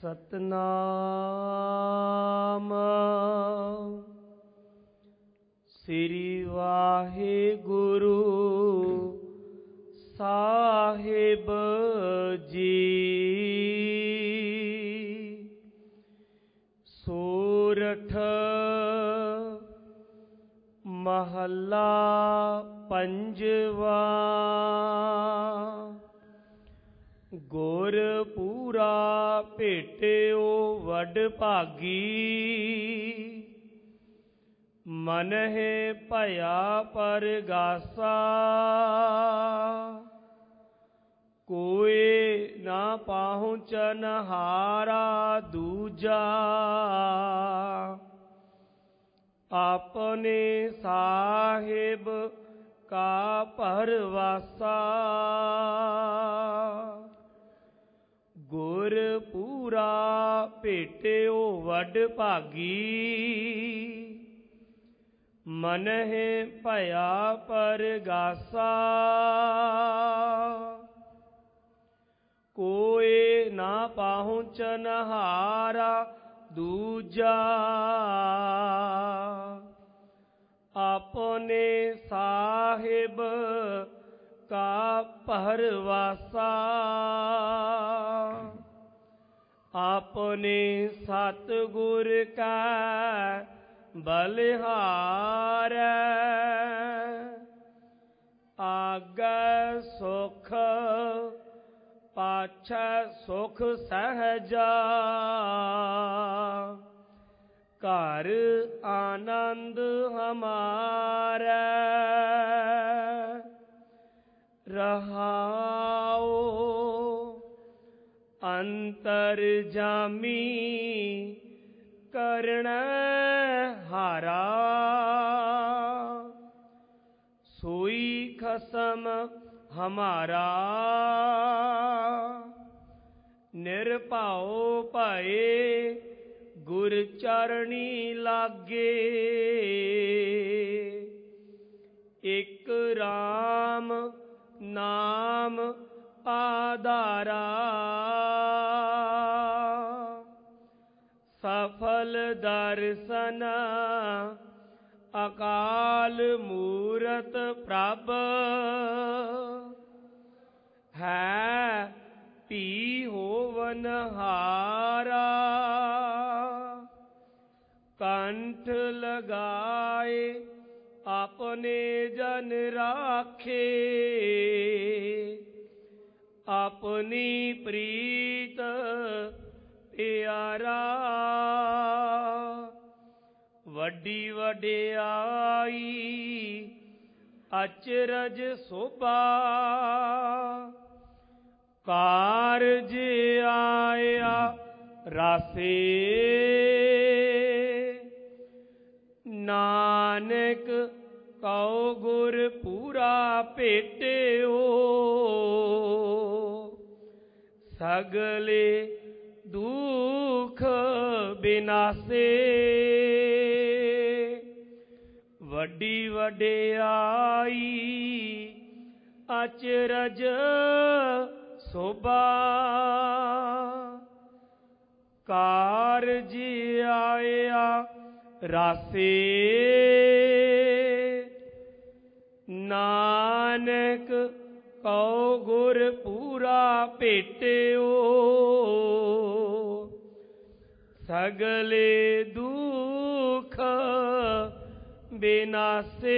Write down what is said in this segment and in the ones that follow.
ਸਤਨਾਮ ਸ੍ਰੀ ਵਾਹਿਗੁਰੂ ਸਾਹਿਬ ਜੀ। ਸੋਰਠ ਮਹੱਲਾ ਪੰਜਵਾ। ਗੁਰ ਪੂਰਾ ਭੇਟਿਓ ਵਡ ਭਾਗੀ, ਮਨਹਿ ਭਇਆ ਪਰਗਾਸਾ। ਕੋਇ ਨਾ ਪਹੁੰਚਨ ਹਾਰਾ ਦੂਜਾ, ਆਪਣੇ ਸਾਹਿਬ ਕਾ ਭਰਵਾਸਾ। ਗੁਰ ਪੂਰਾ ਭੇਟਿਓ ਵਡ ਭਾਗੀ, ਮਨਹਿ ਭਇਆ ਪਰਗਾਸਾ। ਕੋਇ ਨਾ ਪਹੁੰਚਨ ਹਾਰਾ ਦੂਜਾ, ਆਪਣੇ ਸਾਹਿਬ ਕਾ ਭਰਵਾਸਾ। ਆਪਣੇ ਸਤਿਗੁਰ ਕੈ ਬਲਿਹਾਰੈ, ਆਗੈ ਸੁਖ ਪਾਛੈ ਸੁਖ ਸਹਿਜਾ। ਘਰ ਆਨੰਦ ਹਮਾਰੈ, ਰਹਾਉ ਅੰਤਰਜਾਮੀ ਕਰਣੈ ਹਾਰਾ। ਸੋਈ ਖਸਮ ਹਮਾਰਾ, ਨਿਰਭਉ ਭਏ ਗੁਰ ਚਰਣੀ ਲਾਗੇ। ਇਕ ਰਾਮ ਨਾਮ ਆਧਾਰਾ, ਸਫਲ ਦਰਸ਼ਨ ਅਕਾਲ ਮੂਰਤ ਪ੍ਰਭ। ਹੈ ਭੀ ਹੋਵਨ ਹਾਰਾ, ਕੰਠ ਲਗਾਏ ਆਪਣੇ ਜਨ ਰਾਖੇ। ਆਪਣੀ ਪ੍ਰੀਤ ਪਿਆਰਾ, ਵੱਡੀ ਵਡਿਆਈ ਅਚਰਜ ਸੋਭਾ। ਕਾਰਜ ਆਇਆ ਰਾਸੇ, ਨਾਨਕ ਕਉ ਗੁਰ ਪੂਰਾ ਭੇਟਿਓ। ਸਗਲੇ ਦੁਖ ਬਿਨਾਸੇ, ਵੱਡੀ ਵਡਿਆਈ ਅਚਰਜ ਸੋਭਾ। ਕਾਰਜ ਆਇਆ ਰਾਸੇ, ਨਾਨਕ ਕਉ ਗੁਰ ਪੂਰਾ ਭੇਟਿਓ। ਸਗਲੇ ਦੁਖ ਬਿਨਾਸੇ।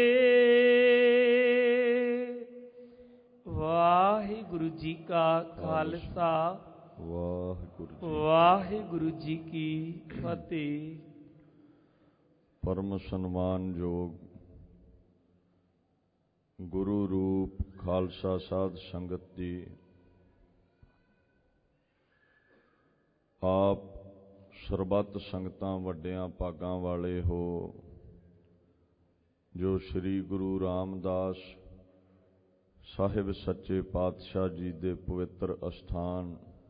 ਵਾਹਿਗੁਰੂ ਜੀ ਕਾ ਖਾਲਸਾ, ਵਾਹਿਗੁਰੂ ਜੀ ਕੀ ਫਤਿਹ। ਪਰਮ ਸਨਮਾਨਯੋਗ ਗੁਰੂ ਰੂਪ ਖਾਲਸਾ ਸਾਧ ਸੰਗਤ ਜੀ, ਆਪ ਸਰਬੱਤ ਸੰਗਤਾਂ ਵੱਡਿਆਂ ਭਾਗਾਂ ਵਾਲੇ ਹੋ, ਜੋ ਸ੍ਰੀ ਗੁਰੂ ਰਾਮਦਾਸ ਸਾਹਿਬ ਸੱਚੇ ਪਾਤਸ਼ਾਹ ਜੀ ਦੇ ਪਵਿੱਤਰ ਅਸਥਾਨ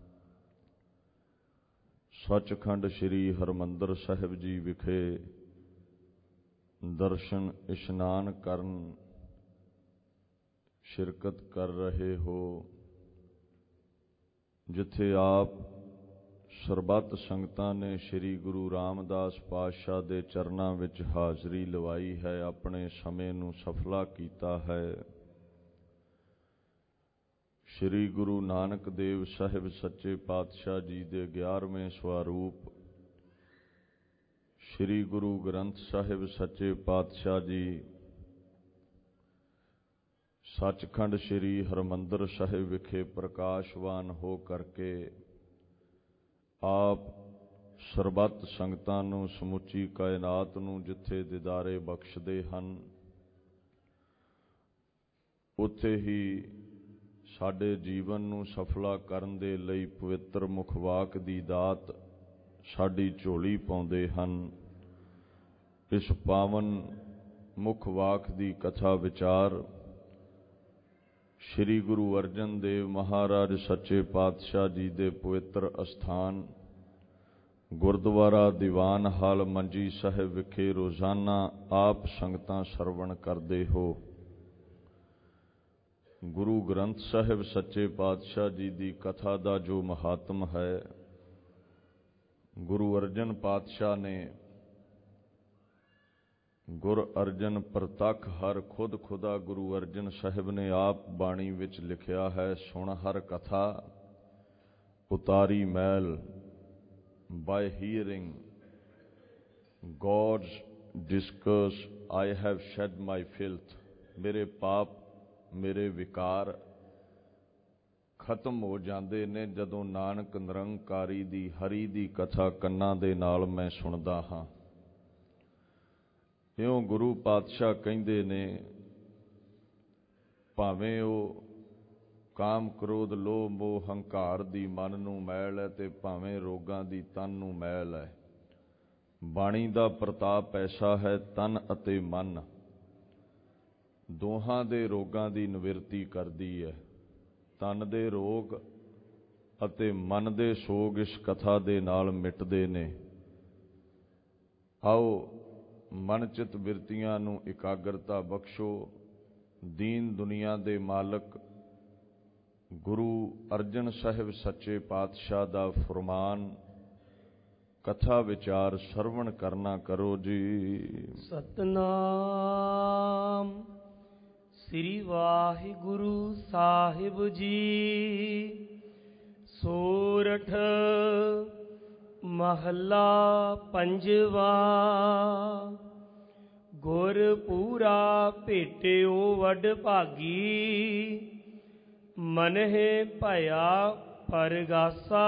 ਸੱਚਖੰਡ ਸ੍ਰੀ ਹਰਿਮੰਦਰ ਸਾਹਿਬ ਜੀ ਵਿਖੇ ਦਰਸ਼ਨ ਇਸ਼ਨਾਨ ਕਰਨ ਸ਼ਿਰਕਤ ਕਰ ਰਹੇ ਹੋ, ਜਿੱਥੇ ਆਪ ਸਰਬੱਤ ਸੰਗਤਾਂ ਨੇ ਸ੍ਰੀ ਗੁਰੂ ਰਾਮਦਾਸ ਪਾਤਸ਼ਾਹ ਦੇ ਚਰਨਾਂ ਵਿੱਚ ਹਾਜ਼ਰੀ ਲਵਾਈ ਹੈ, ਆਪਣੇ ਸਮੇਂ ਨੂੰ ਸਫਲਾ ਕੀਤਾ ਹੈ। ਸ੍ਰੀ ਗੁਰੂ ਨਾਨਕ ਦੇਵ ਸਾਹਿਬ ਸੱਚੇ ਪਾਤਸ਼ਾਹ ਜੀ ਦੇ 11ਵੇਂ ਸਵਰੂਪ ਸ੍ਰੀ ਗੁਰੂ ਗ੍ਰੰਥ ਸਾਹਿਬ ਸੱਚੇ ਪਾਤਸ਼ਾਹ ਜੀ ਸੱਚਖੰਡ ਸ੍ਰੀ ਹਰਿਮੰਦਰ ਸਾਹਿਬ ਵਿਖੇ ਪ੍ਰਕਾਸ਼ਵਾਨ ਹੋ ਕਰਕੇ ਆਪ ਸਰਬੱਤ ਸੰਗਤਾਂ ਨੂੰ, ਸਮੁੱਚੀ ਕਾਇਨਾਤ ਨੂੰ ਜਿੱਥੇ ਦਿਦਾਰੇ ਬਖਸ਼ਦੇ ਹਨ, ਉੱਥੇ ਹੀ ਸਾਡੇ ਜੀਵਨ ਨੂੰ ਸਫਲਾ ਕਰਨ ਦੇ ਲਈ ਪਵਿੱਤਰ ਮੁਖਵਾਕ ਦੀ ਦਾਤ ਸਾਡੀ ਝੋਲੀ ਪਾਉਂਦੇ ਹਨ। ਇਸ ਪਾਵਨ ਮੁਖਵਾਕ ਦੀ ਕਥਾ ਵਿਚਾਰ ਸ੍ਰੀ ਗੁਰੂ ਅਰਜਨ ਦੇਵ ਮਹਾਰਾਜ ਸੱਚੇ ਪਾਤਸ਼ਾਹ ਜੀ ਦੇ ਪਵਿੱਤਰ ਅਸਥਾਨ ਗੁਰਦੁਆਰਾ ਦੀਵਾਨ ਹਾਲ ਮੰਜੀ ਸਾਹਿਬ ਵਿਖੇ ਰੋਜ਼ਾਨਾ ਆਪ ਸੰਗਤਾਂ ਸਰਵਣ ਕਰਦੇ ਹੋ। ਗੁਰੂ ਗ੍ਰੰਥ ਸਾਹਿਬ ਸੱਚੇ ਪਾਤਸ਼ਾਹ ਜੀ ਦੀ ਕਥਾ ਦਾ ਜੋ ਮਹਾਤਮ ਹੈ, ਗੁਰੂ ਅਰਜਨ ਪਾਤਸ਼ਾਹ ਨੇ ਗੁਰ ਅਰਜਨ ਪ੍ਰਤੱਖ ਹਰ ਖੁਦ ਖੁਦਾ ਗੁਰੂ ਅਰਜਨ ਸਾਹਿਬ ਨੇ ਆਪ ਬਾਣੀ ਵਿੱਚ ਲਿਖਿਆ ਹੈ, ਸੁਣ ਹਰ ਕਥਾ ਉਤਾਰੀ ਮੈਲ। By hearing God's discourse I have shed my filth। ਮੇਰੇ ਪਾਪ, ਮੇਰੇ ਵਿਕਾਰ ਖਤਮ ਹੋ ਜਾਂਦੇ ਨੇ ਜਦੋਂ ਨਾਨਕ ਨਿਰੰਕਾਰੀ ਦੀ ਹਰੀ ਦੀ ਕਥਾ ਕੰਨਾਂ ਦੇ ਨਾਲ ਮੈਂ ਸੁਣਦਾ ਹਾਂ। ਇਉਂ ਗੁਰੂ ਪਾਤਸ਼ਾਹ ਕਹਿੰਦੇ ਨੇ, ਭਾਵੇਂ ਉਹ ਕਾਮ ਕ੍ਰੋਧ ਲੋਭ ਮੋਹ ਹੰਕਾਰ ਦੀ ਮਨ ਨੂੰ ਮੈਲ ਹੈ ਤੇ ਭਾਵੇਂ ਰੋਗਾਂ ਦੀ ਤਨ ਨੂੰ ਮੈਲ ਹੈ, ਬਾਣੀ ਦਾ ਪ੍ਰਤਾਪ ਐਸਾ ਹੈ, ਤਨ ਅਤੇ ਮਨ ਦੋਹਾਂ ਦੇ ਰੋਗਾਂ ਦੀ ਨਿਵਰਤੀ ਕਰਦੀ ਹੈ। ਤਨ ਦੇ ਰੋਗ ਅਤੇ ਮਨ ਦੇ ਸੋਗ ਇਸ ਕਥਾ ਦੇ ਨਾਲ ਮਿਟਦੇ ਨੇ। ਆਓ ਮਨ ਚਿਤ ਬਿਰਤੀਆਂ ਨੂੰ ਇਕਾਗਰਤਾ ਬਖਸ਼ੋ। ਦੀਨ ਦੁਨੀਆ ਦੇ ਮਾਲਕ ਗੁਰੂ ਅਰਜਨ ਸਾਹਿਬ ਸੱਚੇ ਪਾਤਸ਼ਾਹ ਦਾ ਫਰਮਾਨ ਕਥਾ ਵਿਚਾਰ ਸਰਵਣ ਕਰਨਾ ਕਰੋ ਜੀ। ਸਤਨਾਮ ਸ੍ਰੀ ਵਾਹਿਗੁਰੂ ਸਾਹਿਬ ਜੀ। ਸੋਰਠ ਮਹੱਲਾ ਪੰਜਵਾ। ਗੁਰ ਪੂਰਾ ਭੇਟਿਓ ਵਡ ਭਾਗੀ, ਮਨਹਿ ਭਇਆ ਪਰਗਾਸਾ।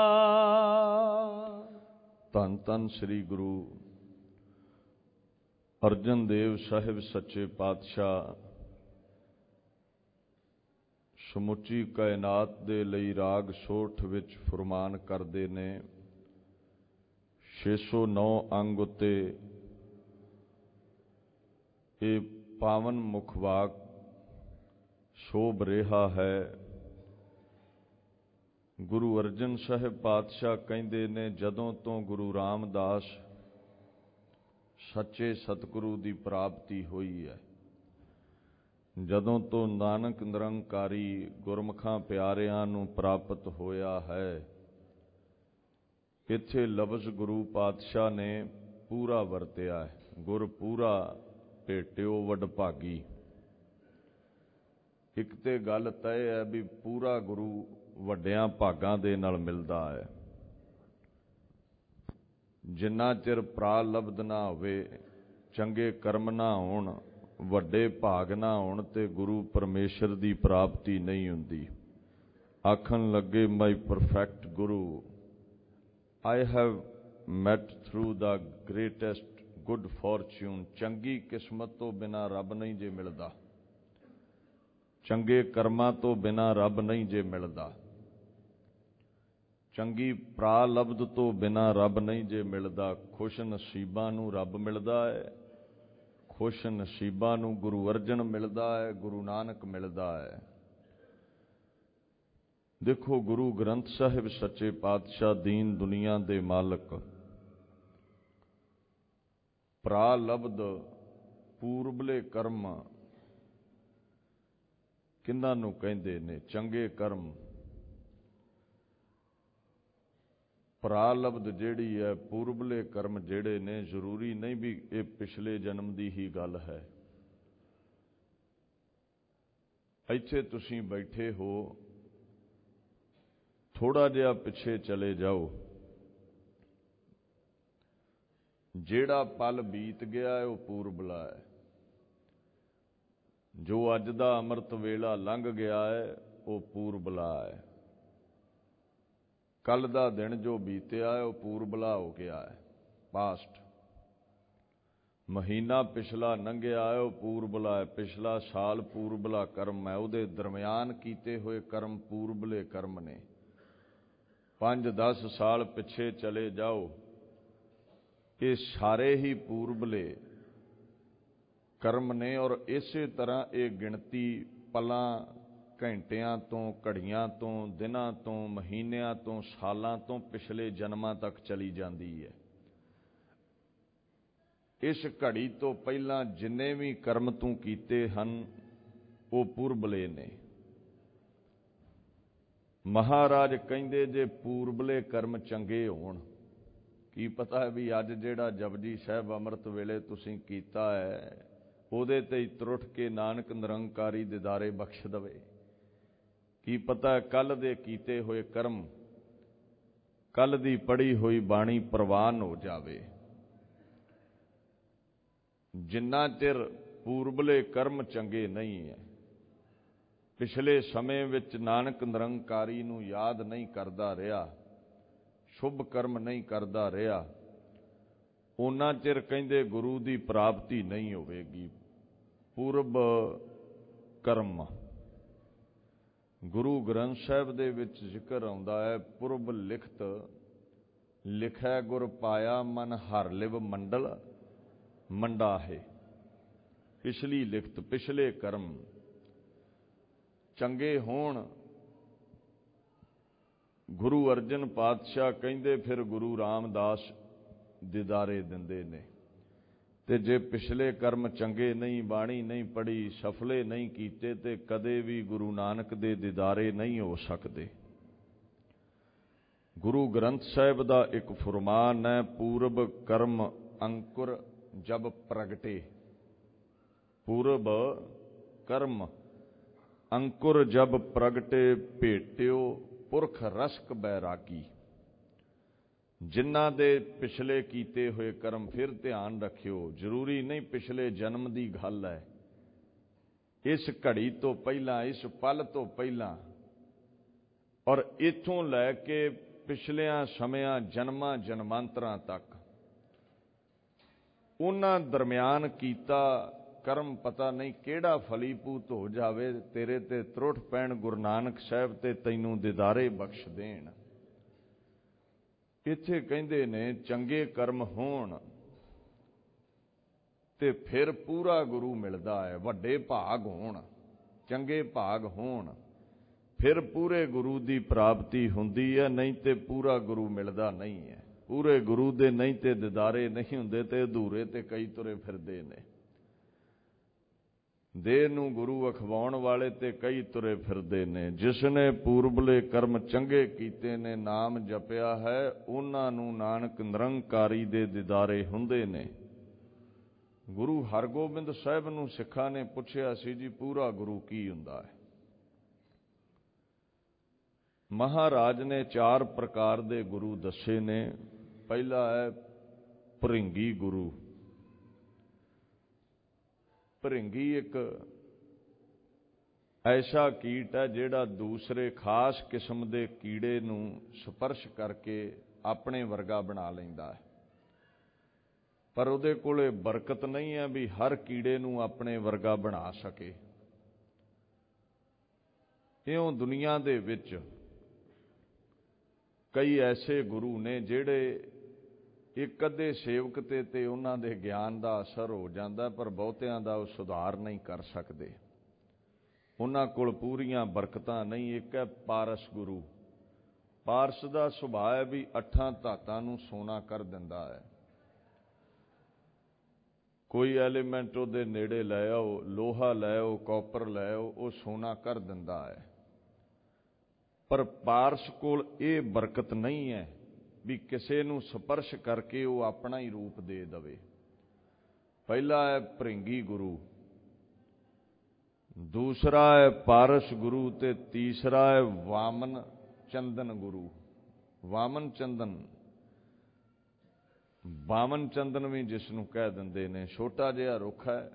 ਧੰਨ ਧੰਨ ਸ੍ਰੀ ਗੁਰੂ ਅਰਜਨ ਦੇਵ ਸਾਹਿਬ ਸੱਚੇ ਪਾਤਸ਼ਾਹ ਸਮੁੱਚੀ ਕਾਇਨਾਤ ਦੇ ਲਈ ਰਾਗ ਸੋਠ ਵਿੱਚ ਫਰਮਾਨ ਕਰਦੇ ਨੇ। 609 ਅੰਗ ਉੱਤੇ ਇਹ ਪਾਵਨ ਮੁਖਵਾਕ ਸ਼ੋਭ ਰਿਹਾ ਹੈ। ਗੁਰੂ ਅਰਜਨ ਸਾਹਿਬ ਪਾਤਸ਼ਾਹ ਕਹਿੰਦੇ ਨੇ, ਜਦੋਂ ਤੋਂ ਗੁਰੂ ਰਾਮਦਾਸ ਸੱਚੇ ਸਤਿਗੁਰੂ ਦੀ ਪ੍ਰਾਪਤੀ ਹੋਈ ਹੈ, ਜਦੋਂ ਤੋਂ ਨਾਨਕ ਨਿਰੰਕਾਰੀ ਗੁਰਮੁਖਾਂ ਪਿਆਰਿਆਂ ਨੂੰ ਪ੍ਰਾਪਤ ਹੋਇਆ ਹੈ, ਇੱਥੇ ਲਫ਼ਜ਼ ਗੁਰੂ ਪਾਤਸ਼ਾਹ ਨੇ ਪੂਰਾ ਵਰਤਿਆ ਹੈ। ਗੁਰ ਪੂਰਾ ਭੇਟਿਓ ਵਡ ਭਾਗੀ। ਇੱਕ ਤੇ ਗੱਲ ਤੈਅ ਹੈ ਵੀ ਪੂਰਾ ਗੁਰੂ ਵੱਡਿਆਂ ਭਾਗਾਂ ਦੇ ਨਾਲ ਮਿਲਦਾ ਹੈ। ਜਿੰਨਾ ਚਿਰ ਪ੍ਰਾਲਬਧ ਨਾ ਹੋਵੇ, ਚੰਗੇ ਕਰਮ ਨਾ ਹੋਣ, ਵੱਡੇ ਭਾਗ ਨਾ ਹੋਣ ਤੇ ਗੁਰੂ ਪਰਮੇਸ਼ਰ ਦੀ ਪ੍ਰਾਪਤੀ ਨਹੀਂ ਹੁੰਦੀ। ਆਖਣ ਲੱਗੇ, my perfect guru I have met through the greatest good fortune. ਚੰਗੀ ਕਿਸਮਤ ਤੋਂ ਬਿਨਾਂ ਰੱਬ ਨਹੀਂ ਜੇ ਮਿਲਦਾ, ਚੰਗੇ ਕਰਮਾਂ ਤੋਂ ਬਿਨਾਂ ਰੱਬ ਨਹੀਂ ਜੇ ਮਿਲਦਾ, ਚੰਗੀ ਪ੍ਰਾਲਬਧ ਤੋਂ ਬਿਨਾਂ ਰੱਬ ਨਹੀਂ ਜੇ ਮਿਲਦਾ। ਖੁਸ਼ ਨਸੀਬਾਂ ਨੂੰ ਰੱਬ ਮਿਲਦਾ ਹੈ, ਖੁਸ਼ ਨਸੀਬਾਂ ਨੂੰ ਗੁਰੂ ਅਰਜਨ ਮਿਲਦਾ ਹੈ, ਗੁਰੂ ਨਾਨਕ ਮਿਲਦਾ ਹੈ। ਦੇਖੋ, ਗੁਰੂ ਗ੍ਰੰਥ ਸਾਹਿਬ ਸੱਚੇ ਪਾਤਸ਼ਾਹ ਦੀਨ ਦੁਨੀਆ ਦੇ ਮਾਲਕ ਪ੍ਰਾਲਬਧ ਪੂਰਬਲੇ ਕਰਮ ਕਿਹਨਾਂ ਨੂੰ ਕਹਿੰਦੇ ਨੇ? ਚੰਗੇ ਕਰਮ। ਪ੍ਰਾਲਬਧ ਜਿਹੜੀ ਹੈ, ਪੂਰਬਲੇ ਕਰਮ ਜਿਹੜੇ ਨੇ, ਜ਼ਰੂਰੀ ਨਹੀਂ ਵੀ ਇਹ ਪਿਛਲੇ ਜਨਮ ਦੀ ਹੀ ਗੱਲ ਹੈ। ਇੱਥੇ ਤੁਸੀਂ ਬੈਠੇ ਹੋ, ਥੋੜਾ ਜਿਹਾ ਪਿੱਛੇ ਚਲੇ ਜਾਓ, ਜਿਹੜਾ ਪਲ ਬੀਤ ਗਿਆ ਹੈ ਉਹ ਪੂਰਬਲਾ ਹੈ। ਜੋ ਅੱਜ ਦਾ ਅੰਮ੍ਰਿਤ ਵੇਲਾ ਲੰਘ ਗਿਆ ਹੈ ਉਹ ਪੂਰਬਲਾ ਹੈ। ਕੱਲ ਦਾ ਦਿਨ ਜੋ ਬੀਤਿਆ ਹੈ ਉਹ ਪੂਰਬਲਾ ਹੋ ਗਿਆ ਹੈ, ਪਾਸਟ। ਮਹੀਨਾ ਪਿਛਲਾ ਲੰਘਿਆ ਹੈ ਉਹ ਪੂਰਬਲਾ ਹੈ। ਪਿਛਲਾ ਸਾਲ ਪੂਰਬਲਾ ਕਰਮ ਹੈ, ਉਹਦੇ ਦਰਮਿਆਨ ਕੀਤੇ ਹੋਏ ਕਰਮ ਪੂਰਬਲੇ ਕਰਮ ਨੇ। 5-10 ਸਾਲ ਪਿੱਛੇ ਚਲੇ ਜਾਓ, ਇਹ ਸਾਰੇ ਹੀ ਪੂਰਬਲੇ ਕਰਮ ਨੇ। ਔਰ ਇਸੇ ਤਰ੍ਹਾਂ ਇਹ ਗਿਣਤੀ ਪਲਾਂ, ਘੰਟਿਆਂ ਤੋਂ, ਘੜੀਆਂ ਤੋਂ, ਦਿਨਾਂ ਤੋਂ, ਮਹੀਨਿਆਂ ਤੋਂ, ਸਾਲਾਂ ਤੋਂ ਪਿਛਲੇ ਜਨਮਾਂ ਤੱਕ ਚਲੀ ਜਾਂਦੀ ਹੈ। ਇਸ ਘੜੀ ਤੋਂ ਪਹਿਲਾਂ ਜਿੰਨੇ ਵੀ ਕਰਮ ਤੂੰ ਕੀਤੇ ਹਨ ਉਹ ਪੂਰਬਲੇ ਨੇ। ਮਹਾਰਾਜ ਕਹਿੰਦੇ ਜੇ ਪੂਰਬਲੇ ਕਰਮ ਚੰਗੇ ਹੋਣ, ਕੀ ਪਤਾ ਹੈ ਵੀ ਅੱਜ ਜਿਹੜਾ ਜਪਜੀ ਸਾਹਿਬ ਅੰਮ੍ਰਿਤ ਵੇਲੇ ਤੁਸੀਂ ਕੀਤਾ ਹੈ ਉਹਦੇ ਤੇ ਹੀ ਤਰੁੱਠ ਕੇ ਨਾਨਕ ਨਿਰੰਕਾਰੀ ਦਿਦਾਰੇ ਬਖਸ਼ ਦਵੇ। ਕੀ ਪਤਾ ਕੱਲ ਦੇ ਕੀਤੇ ਹੋਏ ਕਰਮ, ਕੱਲ ਦੀ ਪੜ੍ਹੀ ਹੋਈ ਬਾਣੀ ਪ੍ਰਵਾਨ ਹੋ ਜਾਵੇ। ਜਿੰਨਾ ਚਿਰ ਪੂਰਬਲੇ ਕਰਮ ਚੰਗੇ ਨਹੀਂ ਹੈ, ਪਿਛਲੇ ਸਮੇਂ ਵਿੱਚ ਨਾਨਕ ਨਿਰੰਕਾਰੀ ਨੂੰ ਯਾਦ ਨਹੀਂ ਕਰਦਾ ਰਿਹਾ, ਸ਼ੁਭ ਕਰਮ ਨਹੀਂ ਕਰਦਾ ਰਿਹਾ, ਉਹਨਾਂ ਚਿਰ ਕਹਿੰਦੇ ਗੁਰੂ ਦੀ ਪ੍ਰਾਪਤੀ ਨਹੀਂ ਹੋਵੇਗੀ। ਪੂਰਬ ਕਰਮ ਗੁਰੂ ਗ੍ਰੰਥ ਸਾਹਿਬ ਦੇ ਵਿੱਚ ਜ਼ਿਕਰ ਆਉਂਦਾ ਹੈ, ਪੁਰਬ ਲਿਖਤ ਲਿਖੈ ਗੁਰ ਪਾਇਆ ਮਨ ਹਰ ਲਿਵ ਮੰਡਲ ਮੰਡਾਹੇ। ਪਿਛਲੀ ਲਿਖਤ, ਪਿਛਲੇ ਕਰਮ ਚੰਗੇ ਹੋਣ, ਗੁਰੂ ਅਰਜਨ ਪਾਤਸ਼ਾਹ ਕਹਿੰਦੇ ਫਿਰ ਗੁਰੂ ਰਾਮਦਾਸ ਦਿਦਾਰੇ ਦਿੰਦੇ ਨੇ। ਤੇ ਜੇ ਪਿਛਲੇ ਕਰਮ ਚੰਗੇ ਨਹੀਂ, ਬਾਣੀ ਨਹੀਂ ਪੜ੍ਹੀ, ਸਫਲੇ ਨਹੀਂ ਕੀਤੇ, ਤੇ ਕਦੇ ਵੀ ਗੁਰੂ ਨਾਨਕ ਦੇ ਦਿਦਾਰੇ ਨਹੀਂ ਹੋ ਸਕਦੇ। ਗੁਰੂ ਗ੍ਰੰਥ ਸਾਹਿਬ ਦਾ ਇੱਕ ਫੁਰਮਾਨ ਹੈ, ਪੂਰਬ ਕਰਮ ਅੰਕੁਰ ਜਬ ਪ੍ਰਗਟੇ। ਪੂਰਬ ਕਰਮ ਅੰਕੁਰ ਜਬ ਪ੍ਰਗਟੇ, ਭੇਟਿਓ ਪੁਰਖ ਰਸਕ ਬੈਰਾਗੀ। ਜਿਨ੍ਹਾਂ ਦੇ ਪਿਛਲੇ ਕੀਤੇ ਹੋਏ ਕਰਮ, ਫਿਰ ਧਿਆਨ ਰੱਖਿਓ, ਜ਼ਰੂਰੀ ਨਹੀਂ ਪਿਛਲੇ ਜਨਮ ਦੀ ਗੱਲ ਹੈ, ਇਸ ਘੜੀ ਤੋਂ ਪਹਿਲਾਂ, ਇਸ ਪਲ ਤੋਂ ਪਹਿਲਾਂ, ਔਰ ਇੱਥੋਂ ਲੈ ਕੇ ਪਿਛਲਿਆਂ ਸਮਿਆਂ, ਜਨਮਾਂ ਜਨਮਾਂਤਰਾਂ ਤੱਕ ਉਹਨਾਂ ਦਰਮਿਆਨ ਕੀਤਾ ਕਰਮ ਪਤਾ ਨਹੀਂ ਕਿਹੜਾ ਫਲੀਭੂਤ ਹੋ ਜਾਵੇ, ਤੇਰੇ ਤੇ ਤਰੁੱਠ ਪੈਣ, ਗੁਰੂ ਨਾਨਕ ਸਾਹਿਬ ਤੇ ਤੈਨੂੰ ਦਿਦਾਰੇ ਬਖਸ਼ ਦੇਣ। ਇੱਥੇ ਕਹਿੰਦੇ ਨੇ ਚੰਗੇ ਕਰਮ ਹੋਣ ਤੇ ਫਿਰ ਪੂਰਾ ਗੁਰੂ ਮਿਲਦਾ ਹੈ। ਵੱਡੇ ਭਾਗ ਹੋਣ, ਚੰਗੇ ਭਾਗ ਹੋਣ, ਫਿਰ ਪੂਰੇ ਗੁਰੂ ਦੀ ਪ੍ਰਾਪਤੀ ਹੁੰਦੀ ਹੈ, ਨਹੀਂ ਤੇ ਪੂਰਾ ਗੁਰੂ ਮਿਲਦਾ ਨਹੀਂ ਹੈ। ਪੂਰੇ ਗੁਰੂ ਦੇ ਨਹੀਂ ਤੇ ਦਿਦਾਰੇ ਨਹੀਂ ਹੁੰਦੇ, ਤੇ ਅਧੂਰੇ ਤੇ ਕਈ ਤੁਰੇ ਫਿਰਦੇ ਨੇ। ਦੇਹ ਨੂੰ ਗੁਰੂ ਅਖਵਾਉਣ ਵਾਲੇ ਤੇ ਕਈ ਤੁਰੇ ਫਿਰਦੇ ਨੇ। ਜਿਸ ਨੇ ਪੂਰਬਲੇ ਕਰਮ ਚੰਗੇ ਕੀਤੇ ਨੇ, ਨਾਮ ਜਪਿਆ ਹੈ, ਉਹਨਾਂ ਨੂੰ ਨਾਨਕ ਨਿਰੰਕਾਰੀ ਦੇ ਦਿਦਾਰੇ ਹੁੰਦੇ ਨੇ। ਗੁਰੂ ਹਰਗੋਬਿੰਦ ਸਾਹਿਬ ਨੂੰ ਸਿੱਖਾਂ ਨੇ ਪੁੱਛਿਆ ਸੀ, ਜੀ ਪੂਰਾ ਗੁਰੂ ਕੀ ਹੁੰਦਾ ਹੈ? ਮਹਾਰਾਜ ਨੇ 4 ਪ੍ਰਕਾਰ ਦੇ ਗੁਰੂ ਦੱਸੇ ਨੇ। ਪਹਿਲਾ ਹੈ ਭਰਿੰਗੀ ਗੁਰੂ। ਭਰਿੰਗੀ ਇੱਕ ਐਸਾ ਕੀਟ ਹੈ ਜਿਹੜਾ ਦੂਸਰੇ ਖਾਸ ਕਿਸਮ ਦੇ ਕੀੜੇ ਨੂੰ ਸਪਰਸ਼ ਕਰਕੇ ਆਪਣੇ ਵਰਗਾ ਬਣਾ ਲੈਂਦਾ ਹੈ, ਪਰ ਉਹਦੇ ਕੋਲੇ ਬਰਕਤ ਨਹੀਂ ਹੈ ਵੀ ਹਰ ਕੀੜੇ ਨੂੰ ਆਪਣੇ ਵਰਗਾ ਬਣਾ ਸਕੇ। ਇਉਂ ਦੁਨੀਆ ਦੇ ਵਿੱਚ ਕਈ ਐਸੇ ਗੁਰੂ ਨੇ ਜਿਹੜੇ ਇੱਕ ਅੱਧੇ ਸੇਵਕ ਤੇ ਉਹਨਾਂ ਦੇ ਗਿਆਨ ਦਾ ਅਸਰ ਹੋ ਜਾਂਦਾ, ਪਰ ਬਹੁਤਿਆਂ ਦਾ ਉਹ ਸੁਧਾਰ ਨਹੀਂ ਕਰ ਸਕਦੇ। ਉਹਨਾਂ ਕੋਲ ਪੂਰੀਆਂ ਬਰਕਤਾਂ ਨਹੀਂ। ਇੱਕ ਹੈ ਪਾਰਸ ਗੁਰੂ। ਪਾਰਸ ਦਾ ਸੁਭਾਅ ਹੈ ਵੀ 8 ਧਾਤਾਂ ਨੂੰ ਸੋਨਾ ਕਰ ਦਿੰਦਾ ਹੈ। ਕੋਈ ਐਲੀਮੈਂਟ ਉਹਦੇ ਨੇੜੇ ਲੈ ਆਓ, ਲੋਹਾ ਲੈ ਆਓ, ਕਾਪਰ ਲੈ ਆਓ, ਉਹ ਸੋਨਾ ਕਰ ਦਿੰਦਾ ਹੈ। ਪਰ ਪਾਰਸ ਕੋਲ ਇਹ ਬਰਕਤ ਨਹੀਂ ਹੈ ਵੀ ਕਿਸੇ ਨੂੰ ਸਪਰਸ਼ ਕਰਕੇ ਉਹ ਆਪਣਾ ਹੀ ਰੂਪ ਦੇ ਦੇਵੇ। ਪਹਿਲਾ ਹੈ ਭ੍ਰਿੰਗੀ ਗੁਰੂ, ਦੂਸਰਾ ਹੈ ਪਾਰਸ ਗੁਰੂ, ਤੇ ਤੀਸਰਾ ਹੈ ਵਾਮਨ ਚੰਦਨ ਗੁਰੂ। ਵਾਮਨ ਚੰਦਨ, ਵਾਮਨ ਚੰਦਨ ਵੀ ਜਿਸ ਨੂੰ ਕਹਿ ਦਿੰਦੇ ਨੇ। ਛੋਟਾ ਜਿਹਾ ਰੁੱਖ ਹੈ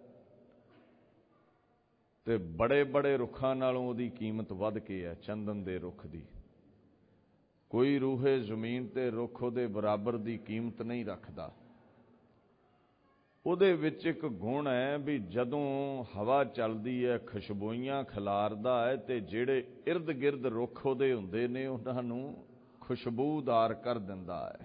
ਤੇ ਬੜੇ ਬੜੇ ਰੁੱਖਾਂ ਨਾਲੋਂ ਉਹਦੀ ਕੀਮਤ ਵੱਧ ਕੇ ਹੈ ਚੰਦਨ ਦੇ ਰੁੱਖ ਦੀ। ਕੋਈ ਰੂਹੇ ਜ਼ਮੀਨ ਤੇ ਰੁੱਖ ਉਹਦੇ ਬਰਾਬਰ ਦੀ ਕੀਮਤ ਨਹੀਂ ਰੱਖਦਾ। ਉਹਦੇ ਵਿੱਚ ਇੱਕ ਗੁਣ ਹੈ ਵੀ ਜਦੋਂ ਹਵਾ ਚੱਲਦੀ ਹੈ ਖੁਸ਼ਬੂਈਆਂ ਖਿਲਾਰਦਾ ਹੈ, ਤੇ ਜਿਹੜੇ ਇਰਦ ਗਿਰਦ ਰੁੱਖ ਉਹਦੇ ਹੁੰਦੇ ਨੇ ਉਹਨਾਂ ਨੂੰ ਖੁਸ਼ਬੂਦਾਰ ਕਰ ਦਿੰਦਾ ਹੈ।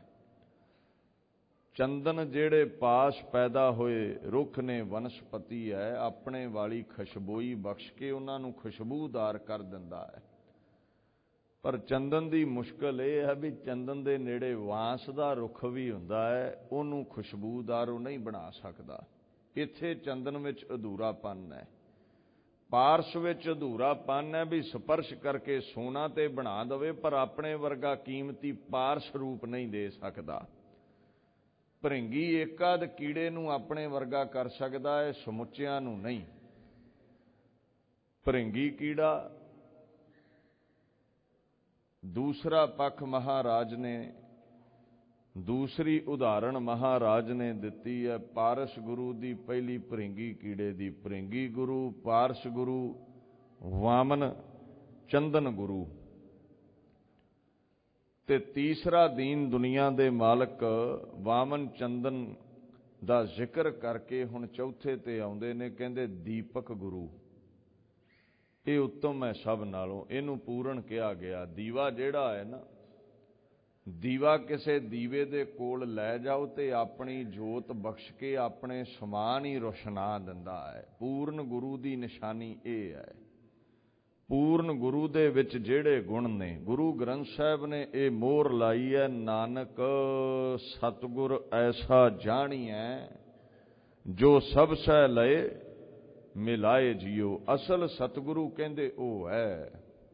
ਚੰਦਨ ਜਿਹੜੇ ਪਾਸ ਪੈਦਾ ਹੋਏ ਰੁੱਖ ਨੇ, ਵਨਸਪਤੀ ਹੈ, ਆਪਣੇ ਵਾਲੀ ਖੁਸ਼ਬੂਈ ਬਖਸ਼ ਕੇ ਉਹਨਾਂ ਨੂੰ ਖੁਸ਼ਬੂਦਾਰ ਕਰ ਦਿੰਦਾ ਹੈ। ਪਰ ਚੰਦਨ ਦੀ ਮੁਸ਼ਕਲ ਇਹ ਹੈ ਵੀ ਚੰਦਨ ਦੇ ਨੇੜੇ ਵਾਂਸ ਦਾ ਰੁੱਖ ਵੀ ਹੁੰਦਾ ਹੈ, ਉਹਨੂੰ ਖੁਸ਼ਬੂਦਾਰ ਉਹ ਨਹੀਂ ਬਣਾ ਸਕਦਾ। ਇੱਥੇ ਚੰਦਨ ਵਿੱਚ ਅਧੂਰਾਪਨ ਹੈ, ਪਾਰਸ ਵਿੱਚ ਅਧੂਰਾਪਨ ਹੈ ਵੀ ਸਪਰਸ਼ ਕਰਕੇ ਸੋਨਾ ਤੇ ਬਣਾ ਦੇਵੇ, ਪਰ ਆਪਣੇ ਵਰਗਾ ਕੀਮਤੀ ਪਾਰਸ ਰੂਪ ਨਹੀਂ ਦੇ ਸਕਦਾ। ਭ੍ਰਿੰਗੀ ਏਕਾਦ ਕੀੜੇ ਨੂੰ ਆਪਣੇ ਵਰਗਾ ਕਰ ਸਕਦਾ ਹੈ, ਸਮੁੱਚਿਆਂ ਨੂੰ ਨਹੀਂ। ਭ੍ਰਿੰਗੀ ਕੀੜਾ ਦੂਸਰਾ ਪੱਖ ਮਹਾਰਾਜ ਨੇ, ਦੂਸਰੀ ਉਦਾਹਰਣ ਮਹਾਰਾਜ ਨੇ ਦਿੱਤੀ ਹੈ ਪਾਰਸ ਗੁਰੂ ਦੀ, ਪਹਿਲੀ ਭ੍ਰਿੰਗੀ ਕੀੜੇ ਦੀ। ਭ੍ਰਿੰਗੀ ਗੁਰੂ, ਪਾਰਸ ਗੁਰੂ, ਵਾਮਨ ਚੰਦਨ ਗੁਰੂ, ਤੇ ਤੀਸਰਾ ਦੀਨ ਦੁਨੀਆ ਦੇ ਮਾਲਕ ਵਾਮਨ ਚੰਦਨ ਦਾ ਜ਼ਿਕਰ ਕਰਕੇ ਹੁਣ ਚੌਥੇ ਤੇ ਆਉਂਦੇ ਨੇ, ਕਹਿੰਦੇ ਦੀਪਕ ਗੁਰੂ। ਇਹ ਉੱਤਮ ਹੈ ਸਭ ਨਾਲੋਂ, ਇਹਨੂੰ ਪੂਰਨ ਕਿਹਾ ਗਿਆ। ਦੀਵਾ ਜਿਹੜਾ ਹੈ ਨਾ, ਦੀਵਾ ਕਿਸੇ ਦੀਵੇ ਦੇ ਕੋਲ ਲੈ ਜਾਓ ਤੇ ਆਪਣੀ ਜੋਤ ਬਖਸ਼ ਕੇ ਆਪਣੇ ਸਮਾਨ ਹੀ ਰੋਸ਼ਨਾ ਦਿੰਦਾ ਹੈ। ਪੂਰਨ ਗੁਰੂ ਦੀ ਨਿਸ਼ਾਨੀ ਇਹ ਹੈ। ਪੂਰਨ ਗੁਰੂ ਦੇ ਵਿੱਚ ਜਿਹੜੇ ਗੁਣ ਨੇ, ਗੁਰੂ ਗ੍ਰੰਥ ਸਾਹਿਬ ਨੇ ਇਹ ਮੋਹਰ ਲਾਈ ਹੈ, ਨਾਨਕ ਸਤਿਗੁਰ ਐਸਾ ਜਾਣੀਐ ਜੋ ਸਭ ਸਹਿ ਲਏ ਮਿਲਾਏ ਜੀਓ। ਅਸਲ ਸਤਿਗੁਰੂ ਕਹਿੰਦੇ ਉਹ ਹੈ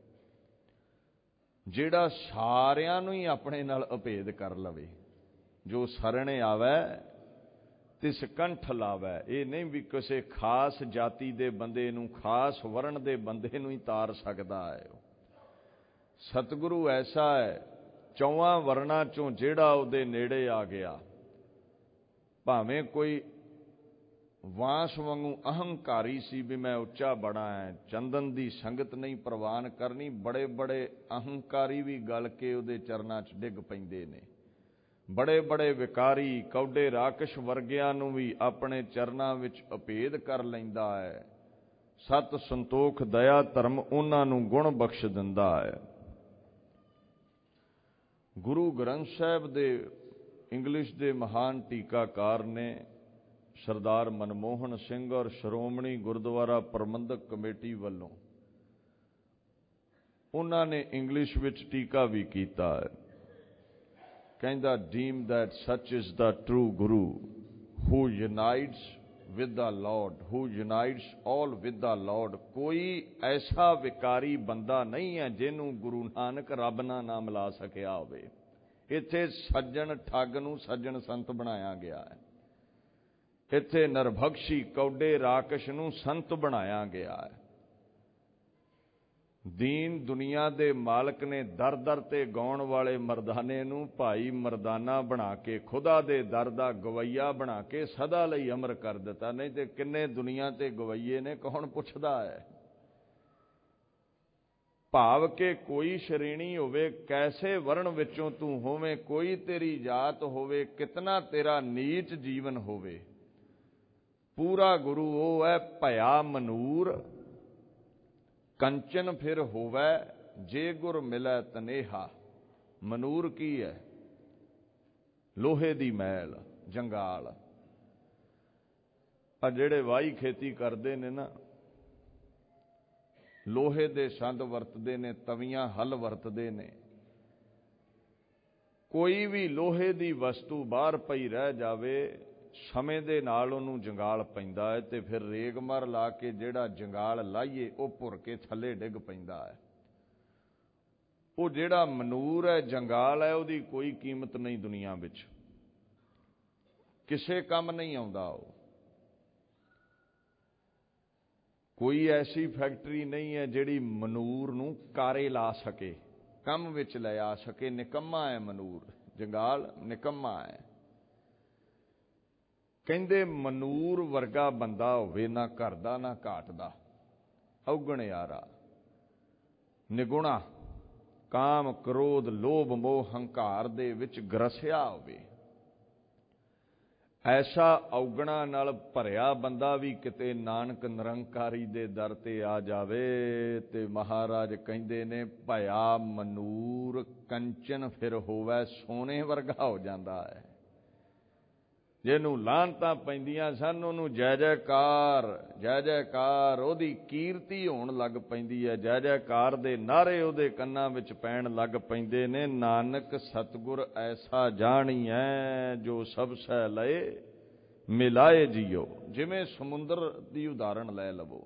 ਜਿਹੜਾ ਸਾਰਿਆਂ ਨੂੰ ਹੀ ਆਪਣੇ ਨਾਲ ਅਭੇਦ ਕਰ ਲਵੇ। ਜੋ ਸਰਣੇ ਆਵੈ ਤਿਸ ਕੰਠ ਲਾਵੈ। ਇਹ ਨਹੀਂ ਵੀ ਕਿਸੇ ਖਾਸ ਜਾਤੀ ਦੇ ਬੰਦੇ ਨੂੰ, ਖਾਸ ਵਰਣ ਦੇ ਬੰਦੇ ਨੂੰ ਹੀ ਤਾਰ ਸਕਦਾ ਹੈ। ਸਤਿਗੁਰੂ ਐਸਾ ਹੈ, ਚੌਹਾਂ ਵਰਣਾਂ ਚੋਂ ਜਿਹੜਾ ਉਹਦੇ ਨੇੜੇ ਆ ਗਿਆ, ਭਾਵੇਂ ਕੋਈ ਵਾਂਸ ਵਾਂਗੂ ਅਹੰਕਾਰੀ ਸੀ ਵੀ ਮੈਂ ਉੱਚਾ ਬੜਾ ਹੈ, ਚੰਦਨ ਦੀ ਸੰਗਤ ਨਹੀਂ ਪ੍ਰਵਾਨ ਕਰਨੀ, ਬੜੇ ਬੜੇ ਅਹੰਕਾਰੀ ਵੀ ਗਲ ਕੇ ਉਹਦੇ ਚਰਨਾਂ 'ਚ ਡਿੱਗ ਪੈਂਦੇ ਨੇ। ਬੜੇ ਬੜੇ ਵਿਕਾਰੀ ਕੌਡੇ ਰਾਕਸ਼ ਵਰਗਿਆਂ ਨੂੰ ਵੀ ਆਪਣੇ ਚਰਨਾਂ ਵਿੱਚ ਅਭੇਦ ਕਰ ਲੈਂਦਾ ਹੈ। ਸਤ ਸੰਤੋਖ ਦਇਆ ਧਰਮ ਉਹਨਾਂ ਨੂੰ ਗੁਣ ਬਖਸ਼ ਦਿੰਦਾ ਹੈ। ਗੁਰੂ ਗ੍ਰੰਥ ਸਾਹਿਬ ਦੇ ਇੰਗਲਿਸ਼ ਦੇ ਮਹਾਨ ਟੀਕਾਕਾਰ ਨੇ ਸਰਦਾਰ ਮਨਮੋਹਨ ਸਿੰਘ ਔਰ ਸ਼੍ਰੋਮਣੀ ਗੁਰਦੁਆਰਾ ਪ੍ਰਬੰਧਕ ਕਮੇਟੀ ਵੱਲੋਂ, ਉਹਨਾਂ ਨੇ ਇੰਗਲਿਸ਼ ਵਿੱਚ ਟੀਕਾ ਵੀ ਕੀਤਾ ਹੈ। ਕਹਿੰਦਾ, deem that such is the true guru who unites with the lord, who unites all with the lord. ਕੋਈ ਐਸਾ ਵਿਕਾਰੀ ਬੰਦਾ ਨਹੀਂ ਹੈ ਜਿਹਨੂੰ ਗੁਰੂ ਨਾਨਕ ਰੱਬ ਨਾਲ ਨਾ ਮਿਲਾ ਸਕਿਆ ਹੋਵੇ। ਇੱਥੇ ਸੱਜਣ ਠੱਗ ਨੂੰ ਸੱਜਣ ਸੰਤ ਬਣਾਇਆ ਗਿਆ ਹੈ। ਇੱਥੇ ਨਰਭਖਸ਼ੀ ਕੌਡੇ ਰਾਕਸ਼ ਨੂੰ ਸੰਤ ਬਣਾਇਆ ਗਿਆ ਹੈ। ਦੀਨ ਦੁਨੀਆ ਦੇ ਮਾਲਕ ਨੇ ਦਰ ਦਰ ਤੇ ਗਾਉਣ ਵਾਲੇ ਮਰਦਾਨੇ ਨੂੰ ਭਾਈ ਮਰਦਾਨਾ ਬਣਾ ਕੇ, ਖੁਦਾ ਦੇ ਦਰ ਦਾ ਗਵਈਆ ਬਣਾ ਕੇ ਸਦਾ ਲਈ ਅਮਰ ਕਰ ਦਿੱਤਾ। ਨਹੀਂ ਤੇ ਕਿੰਨੇ ਦੁਨੀਆ ਤੇ ਗਵਈਏ ਨੇ, ਕੌਣ ਪੁੱਛਦਾ ਹੈ। ਭਾਵ ਕਿ ਕੋਈ ਸ਼੍ਰੇਣੀ ਹੋਵੇ, ਕੈਸੇ ਵਰਣ ਵਿੱਚੋਂ ਤੂੰ ਹੋਵੇਂ, ਕੋਈ ਤੇਰੀ ਜਾਤ ਹੋਵੇ, ਕਿਤਨਾ ਤੇਰਾ ਨੀਚ ਜੀਵਨ ਹੋਵੇ, ਪੂਰਾ ਗੁਰੂ ਉਹ ਹੈ ਭਇਆ ਮਨੂਰ ਕੰਚਨ ਫਿਰ ਹੋਵੇ ਜੇ ਗੁਰ ਮਿਲੈ ਤਨੇਹਾ। ਮਨੂਰ ਕੀ ਹੈ? ਲੋਹੇ ਦੀ ਮੈਲ, ਜੰਗਾਲ। ਆ ਜਿਹੜੇ ਵਾਹੀ ਖੇਤੀ ਕਰਦੇ ਨੇ ਨਾ, ਲੋਹੇ ਦੇ ਸੰਦ ਵਰਤਦੇ ਨੇ, ਤਵੀਆਂ ਹਲ ਵਰਤਦੇ ਨੇ। ਕੋਈ ਵੀ ਲੋਹੇ ਦੀ ਵਸਤੂ ਬਾਹਰ ਪਈ ਰਹਿ ਜਾਵੇ, ਸਮੇਂ ਦੇ ਨਾਲ ਉਹਨੂੰ ਜੰਗਾਲ ਪੈਂਦਾ ਹੈ, ਤੇ ਫਿਰ ਰੇਗਮਾਰ ਲਾ ਕੇ ਜਿਹੜਾ ਜੰਗਾਲ ਲਾਈਏ ਉਹ ਭੁਰ ਕੇ ਥੱਲੇ ਡਿੱਗ ਪੈਂਦਾ ਹੈ। ਉਹ ਜਿਹੜਾ ਮਨੂਰ ਹੈ, ਜੰਗਾਲ ਹੈ, ਉਹਦੀ ਕੋਈ ਕੀਮਤ ਨਹੀਂ ਦੁਨੀਆ ਵਿੱਚ, ਕਿਸੇ ਕੰਮ ਨਹੀਂ ਆਉਂਦਾ। ਉਹ ਕੋਈ ਐਸੀ ਫੈਕਟਰੀ ਨਹੀਂ ਹੈ ਜਿਹੜੀ ਮਨੂਰ ਨੂੰ ਕਾਰੇ ਲਾ ਸਕੇ, ਕੰਮ ਵਿੱਚ ਲੈ ਆ ਸਕੇ। ਨਿਕੰਮਾ ਹੈ ਮਨੂਰ, ਜੰਗਾਲ ਨਿਕੰਮਾ ਹੈ। ਕਹਿੰਦੇ ਮਨੂਰ ਵਰਗਾ ਬੰਦਾ ਹੋਵੇ, ਨਾ ਘਰ ਦਾ ਨਾ ਘਾਟ ਦਾ, ਔਗਣਿਆਰਾ, ਨਿਗੁਣਾ, ਕਾਮ ਕ੍ਰੋਧ ਲੋਭ ਮੋਹ ਹੰਕਾਰ ਦੇ ਵਿੱਚ ਗਰਸਿਆ ਹੋਵੇ। ਐਸਾ ਔਗਣਾ ਨਾਲ ਭਰਿਆ ਬੰਦਾ ਵੀ ਕਿਤੇ ਨਾਨਕ ਨਿਰੰਕਾਰੀ ਦੇ ਦਰ ਤੇ ਆ ਜਾਵੇ ਤੇ ਮਹਾਰਾਜ ਕਹਿੰਦੇ ਨੇ ਭਇਆ ਮਨੂਰ ਕੰਚਨ ਫਿਰ ਹੋਵੇ ਸੋਨੇ ਵਰਗਾ ਹੋ ਜਾਂਦਾ ਹੈ। ਜਿਹਨੂੰ ਲਾਹਨਤਾਂ ਪੈਂਦੀਆਂ ਸਨ ਉਹਨੂੰ ਜੈ ਜੈਕਾਰ, ਜੈ ਜੈਕਾਰ, ਉਹਦੀ ਕੀਰਤੀ ਹੋਣ ਲੱਗ ਪੈਂਦੀ ਹੈ। ਜੈ ਜੈਕਾਰ ਦੇ ਨਾਅਰੇ ਉਹਦੇ ਕੰਨਾਂ ਵਿੱਚ ਪੈਣ ਲੱਗ ਪੈਂਦੇ ਨੇ। ਨਾਨਕ ਸਤਿਗੁਰ ਐਸਾ ਜਾਣੀਐ ਜੋ ਸਭ ਸਹਿ ਲਏ ਮਿਲਾਏ ਜੀਓ। ਜਿਵੇਂ ਸਮੁੰਦਰ ਦੀ ਉਦਾਹਰਣ ਲੈ ਲਵੋ,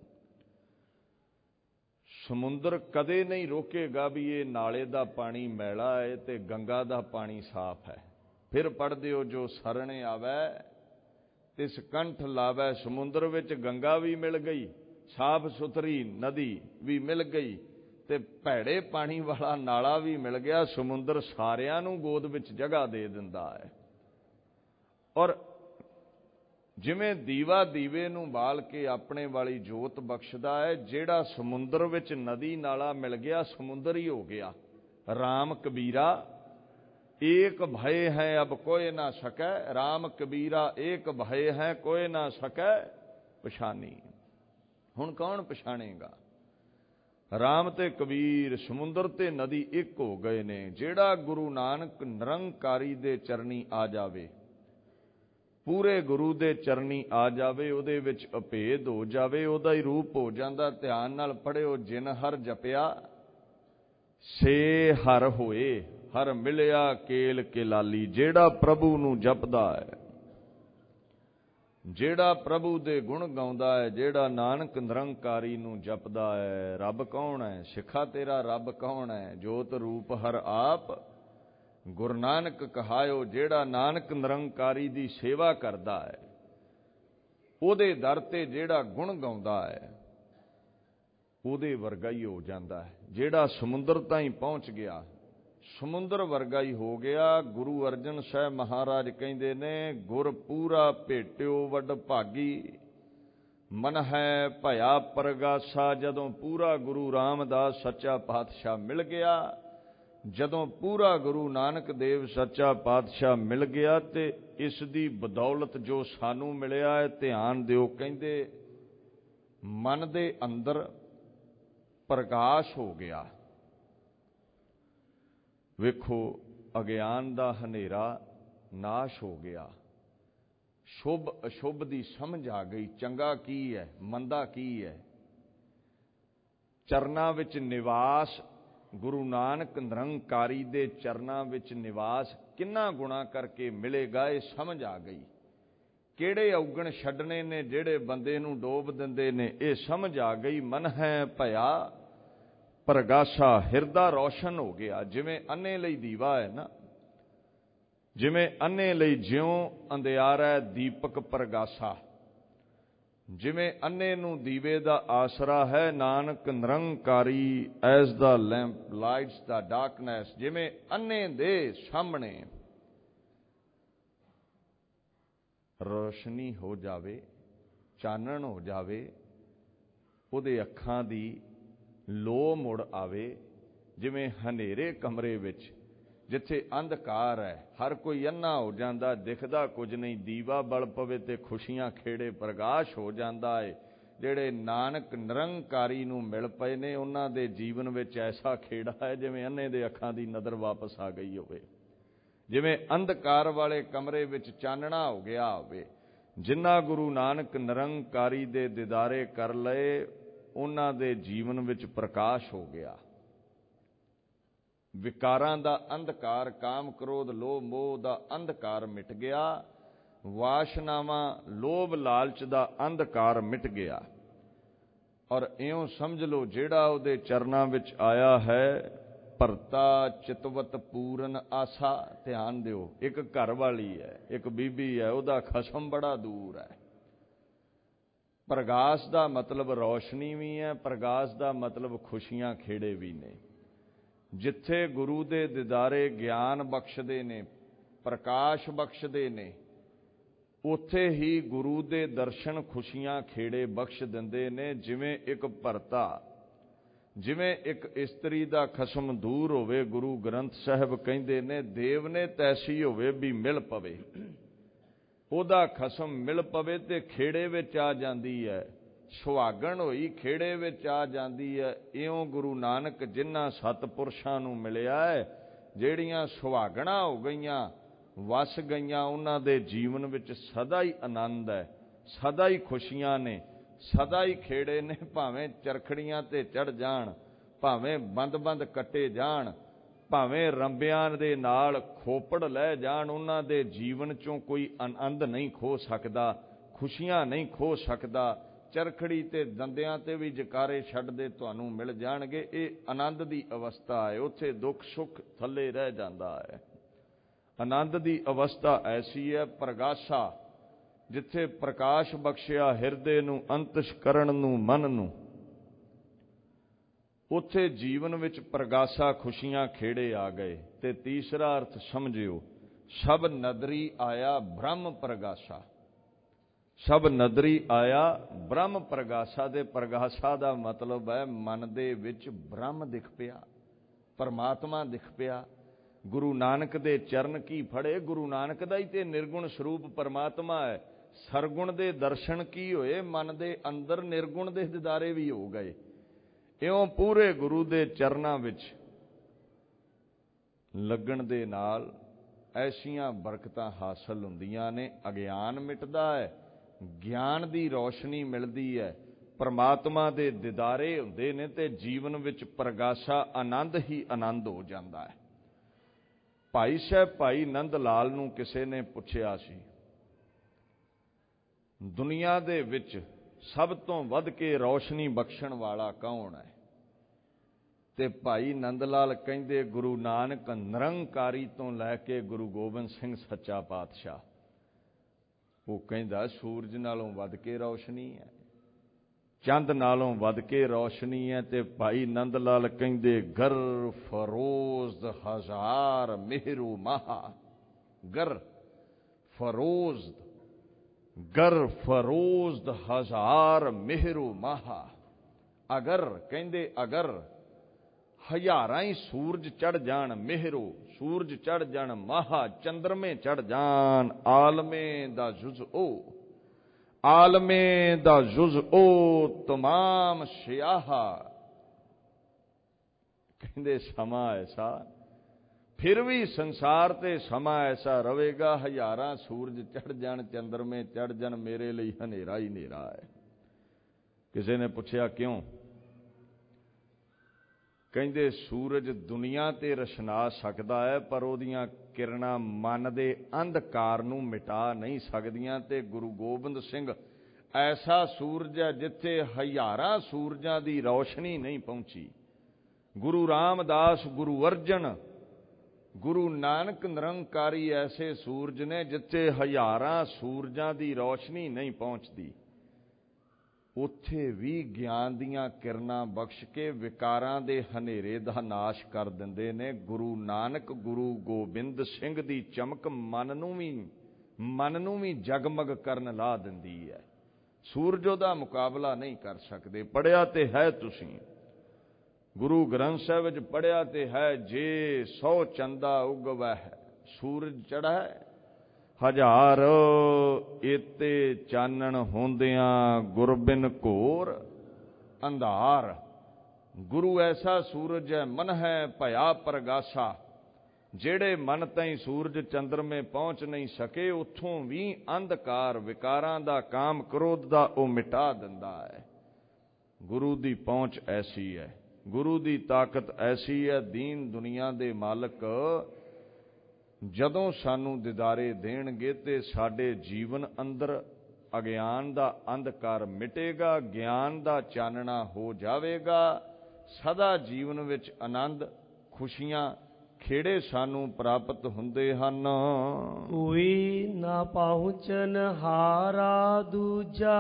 ਸਮੁੰਦਰ ਕਦੇ ਨਹੀਂ ਰੋਕੇਗਾ ਵੀ ਇਹ ਨਾਲੇ ਦਾ ਪਾਣੀ ਮੈਲਾ ਹੈ ਤੇ ਗੰਗਾ ਦਾ ਪਾਣੀ ਸਾਫ਼ ਹੈ। ਫਿਰ ਪੜ੍ਹਦੇ ਹੋ ਜੋ ਸਰਣੇ ਆਵੈ ਤਿਸ ਕੰਠ ਲਾਵੈ। ਸਮੁੰਦਰ ਵਿੱਚ ਗੰਗਾ ਵੀ ਮਿਲ ਗਈ, ਸਾਫ਼ ਸੁਥਰੀ ਨਦੀ ਵੀ ਮਿਲ ਗਈ ਤੇ ਭੈੜੇ ਪਾਣੀ ਵਾਲਾ ਨਾਲਾ ਵੀ ਮਿਲ ਗਿਆ। ਸਮੁੰਦਰ ਸਾਰਿਆਂ ਨੂੰ ਗੋਦ ਵਿੱਚ ਜਗ੍ਹਾ ਦੇ ਦਿੰਦਾ ਹੈ। ਔਰ ਜਿਵੇਂ ਦੀਵਾ ਦੀਵੇ ਨੂੰ ਬਾਲ ਕੇ ਆਪਣੇ ਵਾਲੀ ਜੋਤ ਬਖਸ਼ਦਾ ਹੈ, ਜਿਹੜਾ ਸਮੁੰਦਰ ਵਿੱਚ ਨਦੀ ਨਾਲਾ ਮਿਲ ਗਿਆ ਸਮੁੰਦਰ ਹੀ ਹੋ ਗਿਆ। ਰਾਮ ਕਬੀਰਾ ਏਕ ਭਏ ਹੈ ਅਬ ਕੋਇ ਨਾ ਸਕੈ, ਰਾਮ ਕਬੀਰਾ ਏਕ ਭਏ ਹੈ ਕੋਇ ਨਾ ਸਕੈ ਪਛਾਨੀ। ਹੁਣ ਕੌਣ ਪਛਾਣੇਗਾ? ਰਾਮ ਤੇ ਕਬੀਰ, ਸਮੁੰਦਰ ਤੇ ਨਦੀ ਇੱਕ ਹੋ ਗਏ ਨੇ। ਜਿਹੜਾ ਗੁਰੂ ਨਾਨਕ ਨਿਰੰਕਾਰੀ ਦੇ ਚਰਨੀ ਆ ਜਾਵੇ, ਪੂਰੇ ਗੁਰੂ ਦੇ ਚਰਨੀ ਆ ਜਾਵੇ, ਉਹਦੇ ਵਿੱਚ ਅਭੇਦ ਹੋ ਜਾਵੇ, ਉਹਦਾ ਹੀ ਰੂਪ ਹੋ ਜਾਂਦਾ। ਧਿਆਨ ਨਾਲ ਪੜ੍ਹਿਓ, ਜਿਨ ਹਰ ਜਪਿਆ ਸੇ ਹਰ ਹੋਏ, ਹਰ ਮਿਲਿਆ ਕੇਲ ਕੇ ਲਾਲੀ। ਜਿਹੜਾ ਪ੍ਰਭੂ ਨੂੰ ਜਪਦਾ ਹੈ, ਜਿਹੜਾ ਪ੍ਰਭੂ ਦੇ ਗੁਣ ਗਾਉਂਦਾ ਹੈ, ਜਿਹੜਾ ਨਾਨਕ ਨਿਰੰਕਾਰੀ ਨੂੰ ਜਪਦਾ ਹੈ। ਰੱਬ ਕੌਣ ਹੈ? ਸਿੱਖਾ ਤੇਰਾ ਰੱਬ ਕੌਣ ਹੈ? ਜੋਤ ਰੂਪ ਹਰ ਆਪ ਗੁਰੂ ਨਾਨਕ ਕਹਾਇਓ। ਜਿਹੜਾ ਨਾਨਕ ਨਿਰੰਕਾਰੀ ਦੀ ਸੇਵਾ ਕਰਦਾ ਹੈ, ਉਹਦੇ ਦਰ ਤੇ ਜਿਹੜਾ ਗੁਣ ਗਾਉਂਦਾ ਹੈ, ਉਹਦੇ ਵਰਗਾ ਹੀ ਹੋ ਜਾਂਦਾ ਹੈ। ਜਿਹੜਾ ਸਮੁੰਦਰ ਤਾਈਂ ਪਹੁੰਚ ਗਿਆ, ਸਮੁੰਦਰ ਵਰਗਾ ਹੀ ਹੋ ਗਿਆ। ਗੁਰੂ ਅਰਜਨ ਸਾਹਿਬ ਮਹਾਰਾਜ ਕਹਿੰਦੇ ਨੇ, ਗੁਰ ਪੂਰਾ ਭੇਟਿਓ ਵੱਡ ਭਾਗੀ, ਮਨ ਹੈ ਭਇਆ ਪਰਗਾਸਾ। ਜਦੋਂ ਪੂਰਾ ਗੁਰੂ ਰਾਮਦਾਸ ਸੱਚਾ ਪਾਤਸ਼ਾਹ ਮਿਲ ਗਿਆ, ਜਦੋਂ ਪੂਰਾ ਗੁਰੂ ਨਾਨਕ ਦੇਵ ਸੱਚਾ ਪਾਤਸ਼ਾਹ ਮਿਲ ਗਿਆ ਤੇ ਇਸ ਦੀ ਬਦੌਲਤ ਜੋ ਸਾਨੂੰ ਮਿਲਿਆ ਹੈ, ਧਿਆਨ ਦਿਓ, ਕਹਿੰਦੇ ਮਨ ਦੇ ਅੰਦਰ ਪ੍ਰਕਾਸ਼ ਹੋ ਗਿਆ। ਵੇਖੋ, ਅਗਿਆਨ ਦਾ ਹਨੇਰਾ ਨਾਸ਼ ਹੋ ਗਿਆ, ਸ਼ੁਭ ਅਸ਼ੁਭ ਦੀ ਸਮਝ ਆ ਗਈ। ਚੰਗਾ ਕੀ ਹੈ, ਮੰਦਾ ਕੀ ਹੈ। ਚਰਨਾਂ ਵਿੱਚ ਨਿਵਾਸ, ਗੁਰੂ ਨਾਨਕ ਨਿਰੰਕਾਰੀ ਦੇ ਚਰਨਾਂ ਵਿੱਚ ਨਿਵਾਸ ਕਿੰਨਾ ਗੁਣਾ ਕਰਕੇ ਮਿਲੇਗਾ, ਇਹ ਸਮਝ ਆ ਗਈ। ਕਿਹੜੇ ਔਗਣ ਛੱਡਣੇ ਨੇ ਜਿਹੜੇ ਬੰਦੇ ਨੂੰ ਡੋਬ ਦਿੰਦੇ ਨੇ, ਇਹ ਸਮਝ ਆ ਗਈ। ਮਨ ਹੈ ਭਇਆ ਪ੍ਰਗਾਸਾ, ਹਿਰਦਾ ਰੌਸ਼ਨ ਹੋ ਗਿਆ। ਜਿਵੇਂ ਅੰਨੇ ਲਈ ਦੀਵਾ ਹੈ ਨਾ, ਜਿਵੇਂ ਅੰਨੇ ਲਈ ਜਿਉਂ ਅੰਧਿਆਰਾ ਦੀਪਕ ਪ੍ਰਗਾਸਾ, ਜਿਵੇਂ ਅੰਨੇ ਨੂੰ ਦੀਵੇ ਦਾ ਆਸਰਾ ਹੈ, Nanak Nirankari as the lamp lights the darkness. ਜਿਵੇਂ ਅੰਨੇ ਦੇ ਸਾਹਮਣੇ ਰੋਸ਼ਨੀ ਹੋ ਜਾਵੇ, ਚਾਨਣ ਹੋ ਜਾਵੇ, ਉਹਦੇ ਅੱਖਾਂ ਦੀ ਲੋ ਮੁੜ ਆਵੇ। ਜਿਵੇਂ ਹਨੇਰੇ ਕਮਰੇ ਵਿੱਚ ਜਿੱਥੇ ਅੰਧਕਾਰ ਹੈ, ਹਰ ਕੋਈ ਅੰਨਾ ਹੋ ਜਾਂਦਾ, ਦਿਖਦਾ ਕੁਝ ਨਹੀਂ, ਦੀਵਾ ਬਲ ਪਵੇ ਤੇ ਖੁਸ਼ੀਆਂ ਖੇੜੇ ਪ੍ਰਕਾਸ਼ ਹੋ ਜਾਂਦਾ ਹੈ। ਜਿਹੜੇ ਨਾਨਕ ਨਿਰੰਕਾਰੀ ਨੂੰ ਮਿਲ ਪਏ ਨੇ, ਉਹਨਾਂ ਦੇ ਜੀਵਨ ਵਿੱਚ ਐਸਾ ਖੇੜਾ ਹੈ ਜਿਵੇਂ ਅੰਨੇ ਦੇ ਅੱਖਾਂ ਦੀ ਨਜ਼ਰ ਵਾਪਸ ਆ ਗਈ ਹੋਵੇ, ਜਿਵੇਂ ਅੰਧਕਾਰ ਵਾਲੇ ਕਮਰੇ ਵਿੱਚ ਚਾਨਣਾ ਹੋ ਗਿਆ ਹੋਵੇ। ਜਿਨ੍ਹਾਂ ਗੁਰੂ ਨਾਨਕ ਨਿਰੰਕਾਰੀ ਦੇ ਦੀਦਾਰੇ ਕਰ ਲਏ, ਉਹਨਾਂ ਦੇ ਜੀਵਨ ਵਿੱਚ ਪ੍ਰਕਾਸ਼ ਹੋ ਗਿਆ। ਵਿਕਾਰਾਂ ਦਾ ਅੰਧਕਾਰ, ਕਾਮ ਕ੍ਰੋਧ ਲੋਭ ਮੋਹ ਦਾ ਅੰਧਕਾਰ ਮਿਟ ਗਿਆ। ਵਾਸ਼ਨਾਵਾਂ, ਲੋਭ ਲਾਲਚ ਦਾ ਅੰਧਕਾਰ ਮਿਟ ਗਿਆ। ਔਰ ਇਉਂ ਸਮਝ ਲਓ, ਜਿਹੜਾ ਉਹਦੇ ਚਰਨਾਂ ਵਿੱਚ ਆਇਆ ਹੈ, ਭਰਤਾ ਚਿਤਵਤ ਪੂਰਨ ਆਸਾ। ਧਿਆਨ ਦਿਓ, ਇੱਕ ਘਰ ਵਾਲੀ ਹੈ, ਇੱਕ ਬੀਬੀ ਹੈ, ਉਹਦਾ ਖਸਮ ਬੜਾ ਦੂਰ ਹੈ। ਪ੍ਰਗਾਸ ਦਾ ਮਤਲਬ ਰੌਸ਼ਨੀ ਵੀ ਹੈ, ਪ੍ਰਗਾਸ ਦਾ ਮਤਲਬ ਖੁਸ਼ੀਆਂ ਖੇੜੇ ਵੀ ਨੇ। ਜਿੱਥੇ ਗੁਰੂ ਦੇ ਦਿਦਾਰੇ ਗਿਆਨ ਬਖਸ਼ਦੇ ਨੇ, ਪ੍ਰਕਾਸ਼ ਬਖਸ਼ਦੇ ਨੇ, ਉੱਥੇ ਹੀ ਗੁਰੂ ਦੇ ਦਰਸ਼ਨ ਖੁਸ਼ੀਆਂ ਖੇੜੇ ਬਖਸ਼ ਦਿੰਦੇ ਨੇ। ਜਿਵੇਂ ਇੱਕ ਭਰਤਾ, ਜਿਵੇਂ ਇੱਕ ਇਸਤਰੀ ਦਾ ਖਸਮ ਦੂਰ ਹੋਵੇ, ਗੁਰੂ ਗ੍ਰੰਥ ਸਾਹਿਬ ਕਹਿੰਦੇ ਨੇ ਦੇਵ ਨੇ ਤੈਸੀ ਹੋਵੇ ਵੀ ਮਿਲ ਪਵੇ। ਉਹਦਾ ਖਸਮ ਮਿਲ ਪਵੇ ਤੇ ਖੇੜੇ ਵਿੱਚ ਆ ਜਾਂਦੀ ਹੈ, ਸੁਹਾਗਣ ਹੋਈ ਖੇੜੇ ਵਿੱਚ ਆ ਜਾਂਦੀ ਹੈ। ਇਉਂ ਗੁਰੂ ਨਾਨਕ ਜਿਨ੍ਹਾਂ ਸਤਪੁਰਸ਼ਾਂ ਨੂੰ ਮਿਲਿਆ ਹੈ, ਜਿਹੜੀਆਂ ਸੁਹਾਗਣਾ ਹੋ ਗਈਆਂ, ਵਸ ਗਈਆਂ, ਉਹਨਾਂ ਦੇ ਜੀਵਨ ਵਿੱਚ ਸਦਾ ਹੀ ਆਨੰਦ ਹੈ, ਸਦਾ ਹੀ ਖੁਸ਼ੀਆਂ ਨੇ, ਸਦਾ ਹੀ ਖੇੜੇ ਨੇ। ਭਾਵੇਂ ਚਰਖੜੀਆਂ ਤੇ ਚੜ ਜਾਣ, ਭਾਵੇਂ ਬੰਦ-ਬੰਦ ਕੱਟੇ ਜਾਣ, ਭਾਵੇਂ ਰੰਬਿਆਂ ਦੇ ਨਾਲ ਖੋਪੜ ਲੈ ਜਾਣ, ਉਹਨਾਂ ਦੇ ਜੀਵਨ ਚੋਂ ਕੋਈ ਆਨੰਦ ਨਹੀਂ ਖੋ ਸਕਦਾ, ਖੁਸ਼ੀਆਂ ਨਹੀਂ ਖੋ ਸਕਦਾ। ਚਰਖੜੀ ਤੇ ਦੰਦਿਆਂ ਤੇ ਵੀ ਜਕਾਰੇ ਛੱਡਦੇ ਤੁਹਾਨੂੰ ਮਿਲ ਜਾਣਗੇ। ਇਹ ਆਨੰਦ ਦੀ ਅਵਸਥਾ ਹੈ, ਉੱਥੇ ਦੁੱਖ ਸੁੱਖ ਥੱਲੇ ਰਹਿ ਜਾਂਦਾ ਹੈ। ਆਨੰਦ ਦੀ ਅਵਸਥਾ ਐਸੀ ਹੈ ਪ੍ਰਗਾਸਾ, ਜਿੱਥੇ ਪ੍ਰਕਾਸ਼ ਬਖਸ਼ਿਆ ਹਿਰਦੇ ਨੂੰ, ਅੰਤਸ਼ਕਰਣ ਨੂੰ, ਮਨ ਨੂੰ, ਉੱਥੇ ਜੀਵਨ ਵਿੱਚ ਪ੍ਰਗਾਸਾ ਖੁਸ਼ੀਆਂ ਖੇੜੇ ਆ ਗਏ। ਤੇ ਤੀਸਰਾ ਅਰਥ ਸਮਝਿਓ, ਸਭ ਨਦਰੀ ਆਇਆ ਬ੍ਰਹਮ ਪ੍ਰਗਾਸਾ। ਸਭ ਨਦਰੀ ਆਇਆ ਬ੍ਰਹਮ ਪ੍ਰਗਾਸਾ। ਦੇ ਪ੍ਰਗਾਸਾ ਦਾ ਮਤਲਬ ਹੈ ਮਨ ਦੇ ਵਿੱਚ ਬ੍ਰਹਮ ਦਿਖ ਪਿਆ, ਪਰਮਾਤਮਾ ਦਿਖ ਪਿਆ। ਗੁਰੂ ਨਾਨਕ ਦੇ ਚਰਨ ਕੀ ਫੜੇ, ਗੁਰੂ ਨਾਨਕ ਦਾ ਹੀ ਤੇ ਨਿਰਗੁਣ ਸਰੂਪ ਪਰਮਾਤਮਾ ਹੈ। ਸਰਗੁਣ ਦੇ ਦਰਸ਼ਨ ਕੀ ਹੋਏ, ਮਨ ਦੇ ਅੰਦਰ ਨਿਰਗੁਣ ਦੇ ਦਿਦਾਰੇ ਵੀ ਹੋ ਗਏ। ਇਉਂ ਪੂਰੇ ਗੁਰੂ ਦੇ ਚਰਨਾਂ ਵਿੱਚ ਲੱਗਣ ਦੇ ਨਾਲ ਐਸੀਆਂ ਬਰਕਤਾਂ ਹਾਸਲ ਹੁੰਦੀਆਂ ਨੇ। ਅਗਿਆਨ ਮਿਟਦਾ ਹੈ, ਗਿਆਨ ਦੀ ਰੌਸ਼ਨੀ ਮਿਲਦੀ ਹੈ, ਪਰਮਾਤਮਾ ਦੇ ਦਿਦਾਰੇ ਹੁੰਦੇ ਨੇ ਤੇ ਜੀਵਨ ਵਿੱਚ ਪ੍ਰਗਾਸਾ, ਆਨੰਦ ਹੀ ਆਨੰਦ ਹੋ ਜਾਂਦਾ ਹੈ। ਭਾਈ ਸਾਹਿਬ ਭਾਈ ਨੰਦ ਲਾਲ ਨੂੰ ਕਿਸੇ ਨੇ ਪੁੱਛਿਆ ਸੀ, ਦੁਨੀਆ ਦੇ ਵਿੱਚ ਸਭ ਤੋਂ ਵੱਧ ਕੇ ਰੌਸ਼ਨੀ ਬਖਸ਼ਣ ਵਾਲਾ ਕੌਣ ਹੈ? ਤੇ ਭਾਈ ਨੰਦ ਲਾਲ ਕਹਿੰਦੇ ਗੁਰੂ ਨਾਨਕ ਨਿਰੰਕਾਰੀ ਤੋਂ ਲੈ ਕੇ ਗੁਰੂ ਗੋਬਿੰਦ ਸਿੰਘ ਸੱਚਾ ਪਾਤਸ਼ਾਹ। ਉਹ ਕਹਿੰਦਾ ਸੂਰਜ ਨਾਲੋਂ ਵੱਧ ਕੇ ਰੌਸ਼ਨੀ ਹੈ, ਚੰਦ ਨਾਲੋਂ ਵੱਧ ਕੇ ਰੌਸ਼ਨੀ ਹੈ। ਤੇ ਭਾਈ ਨੰਦ ਲਾਲ ਕਹਿੰਦੇ ਗਰ ਫਰੋਜ਼ ਹਜ਼ਾਰ ਮਿਹਰੂ ਮਹਾ। ਗਰ ਫਰੋਜ਼, ਗਰ ਫਰੋਜ਼ ਹਜ਼ਾਰ ਮਿਹਰੂ ਮਹਾ। ਅਗਰ ਕਹਿੰਦੇ ਅਗਰ ਹਜ਼ਾਰਾਂ ਹੀ ਸੂਰਜ ਚੜ ਜਾਣ, ਮਿਹਰੂ ਸੂਰਜ ਚੜ ਜਾਣ, ਮਹਾ ਚੰਦਰਮੇ ਚੜ ਜਾਣ, ਆਲਮੇ ਦਾ ਜੁਜ਼ ਉਹ, ਆਲਮੇ ਦਾ ਜੁਜ਼ ਉਹ ਤਮਾਮ ਸਿਆਹਾ। ਕਹਿੰਦੇ ਸਮਾਂ ਐਸਾ, ਫਿਰ ਵੀ ਸੰਸਾਰ ਤੇ ਸਮਾਂ ਐਸਾ ਰਹੇਗਾ, ਹਜ਼ਾਰਾਂ ਸੂਰਜ ਚੜ ਜਾਣ, ਚੰਦਰਮੇ ਚੜ ਜਾਣ, ਮੇਰੇ ਲਈ ਹਨੇਰਾ ਹੀ ਹਨੇਰਾ ਹੈ। ਕਿਸੇ ਨੇ ਪੁੱਛਿਆ ਕਿਉਂ? ਕਹਿੰਦੇ ਸੂਰਜ ਦੁਨੀਆ ਤੇ ਰਸ਼ਨਾ ਸਕਦਾ ਹੈ, ਪਰ ਉਹਦੀਆਂ ਕਿਰਨਾਂ ਮਨ ਦੇ ਅੰਧਕਾਰ ਨੂੰ ਮਿਟਾ ਨਹੀਂ ਸਕਦੀਆਂ। ਤੇ ਗੁਰੂ ਗੋਬਿੰਦ ਸਿੰਘ ਐਸਾ ਸੂਰਜ ਹੈ ਜਿੱਥੇ ਹਜ਼ਾਰਾਂ ਸੂਰਜਾਂ ਦੀ ਰੌਸ਼ਨੀ ਨਹੀਂ ਪਹੁੰਚੀ। ਗੁਰੂ ਰਾਮਦਾਸ, ਗੁਰੂ ਅਰਜਨ, ਗੁਰੂ ਨਾਨਕ ਨਿਰੰਕਾਰੀ ਐਸੇ ਸੂਰਜ ਨੇ ਜਿੱਥੇ ਹਜ਼ਾਰਾਂ ਸੂਰਜਾਂ ਦੀ ਰੌਸ਼ਨੀ ਨਹੀਂ ਪਹੁੰਚਦੀ। ਉੱਥੇ ਵੀ ਗਿਆਨ ਦੀਆਂ ਕਿਰਨਾਂ ਬਖਸ਼ ਕੇ ਵਿਕਾਰਾਂ ਦੇ ਹਨੇਰੇ ਦਾ ਨਾਸ਼ ਕਰ ਦਿੰਦੇ ਨੇ। ਗੁਰੂ ਨਾਨਕ, ਗੁਰੂ ਗੋਬਿੰਦ ਸਿੰਘ ਦੀ ਚਮਕ ਮਨ ਨੂੰ ਵੀ ਜਗਮਗ ਕਰਨ ਲਾ ਦਿੰਦੀ ਹੈ। ਸੂਰਜ ਉਹਦਾ ਮੁਕਾਬਲਾ ਨਹੀਂ ਕਰ ਸਕਦੇ। ਪੜ੍ਹਿਆ ਤੇ ਹੈ ਤੁਸੀਂ, ਗੁਰੂ ਗ੍ਰੰਥ ਸਾਹਿਬ ਵਿੱਚ ਪੜ੍ਹਿਆ ਤੇ ਹੈ, ਜੇ 100 ਚੰਦਾ ਉਗਵੈ ਸੂਰਜ ਚੜ੍ਹੈ, ਹਜ਼ਾਰ ਏਤੇ ਚਾਨਣ ਹੁੰਦਿਆਂ ਗੁਰਬਿਨ ਘੋਰ ਅੰਧਾਰ। ਗੁਰੂ ਐਸਾ ਸੂਰਜ ਹੈ, ਮਨ ਹੈ ਭਇਆ ਪ੍ਰਗਾਸਾ। ਜਿਹੜੇ ਮਨ ਤਾਈਂ ਸੂਰਜ ਚੰਦਰਮੇ ਪਹੁੰਚ ਨਹੀਂ ਸਕੇ, ਉੱਥੋਂ ਵੀ ਅੰਧਕਾਰ, ਵਿਕਾਰਾਂ ਦਾ, ਕਾਮ ਕ੍ਰੋਧ ਦਾ ਉਹ ਮਿਟਾ ਦਿੰਦਾ ਹੈ। ਗੁਰੂ ਦੀ ਪਹੁੰਚ ਐਸੀ ਹੈ, ਗੁਰੂ ਦੀ ਤਾਕਤ ਐਸੀ ਹੈ। ਦੀਨ ਦੁਨੀਆ ਦੇ ਮਾਲਕ ਜਦੋਂ ਸਾਨੂੰ ਦਿਦਾਰੇ ਦੇਣਗੇ ਤੇ ਸਾਡੇ ਜੀਵਨ ਅੰਦਰ ਅਗਿਆਨ ਦਾ ਅੰਧਕਾਰ ਮਿਟੇਗਾ, ਗਿਆਨ ਦਾ ਚਾਨਣਾ ਹੋ ਜਾਵੇਗਾ। ਸਦਾ ਜੀਵਨ ਵਿੱਚ ਆਨੰਦ, ਖੁਸ਼ੀਆਂ ਖੇੜੇ ਸਾਨੂੰ ਪ੍ਰਾਪਤ ਹੁੰਦੇ ਹਨ। ਕੋਈ ਨਾ ਪਹੁੰਚਨ ਹਾਰਾ ਦੂਜਾ,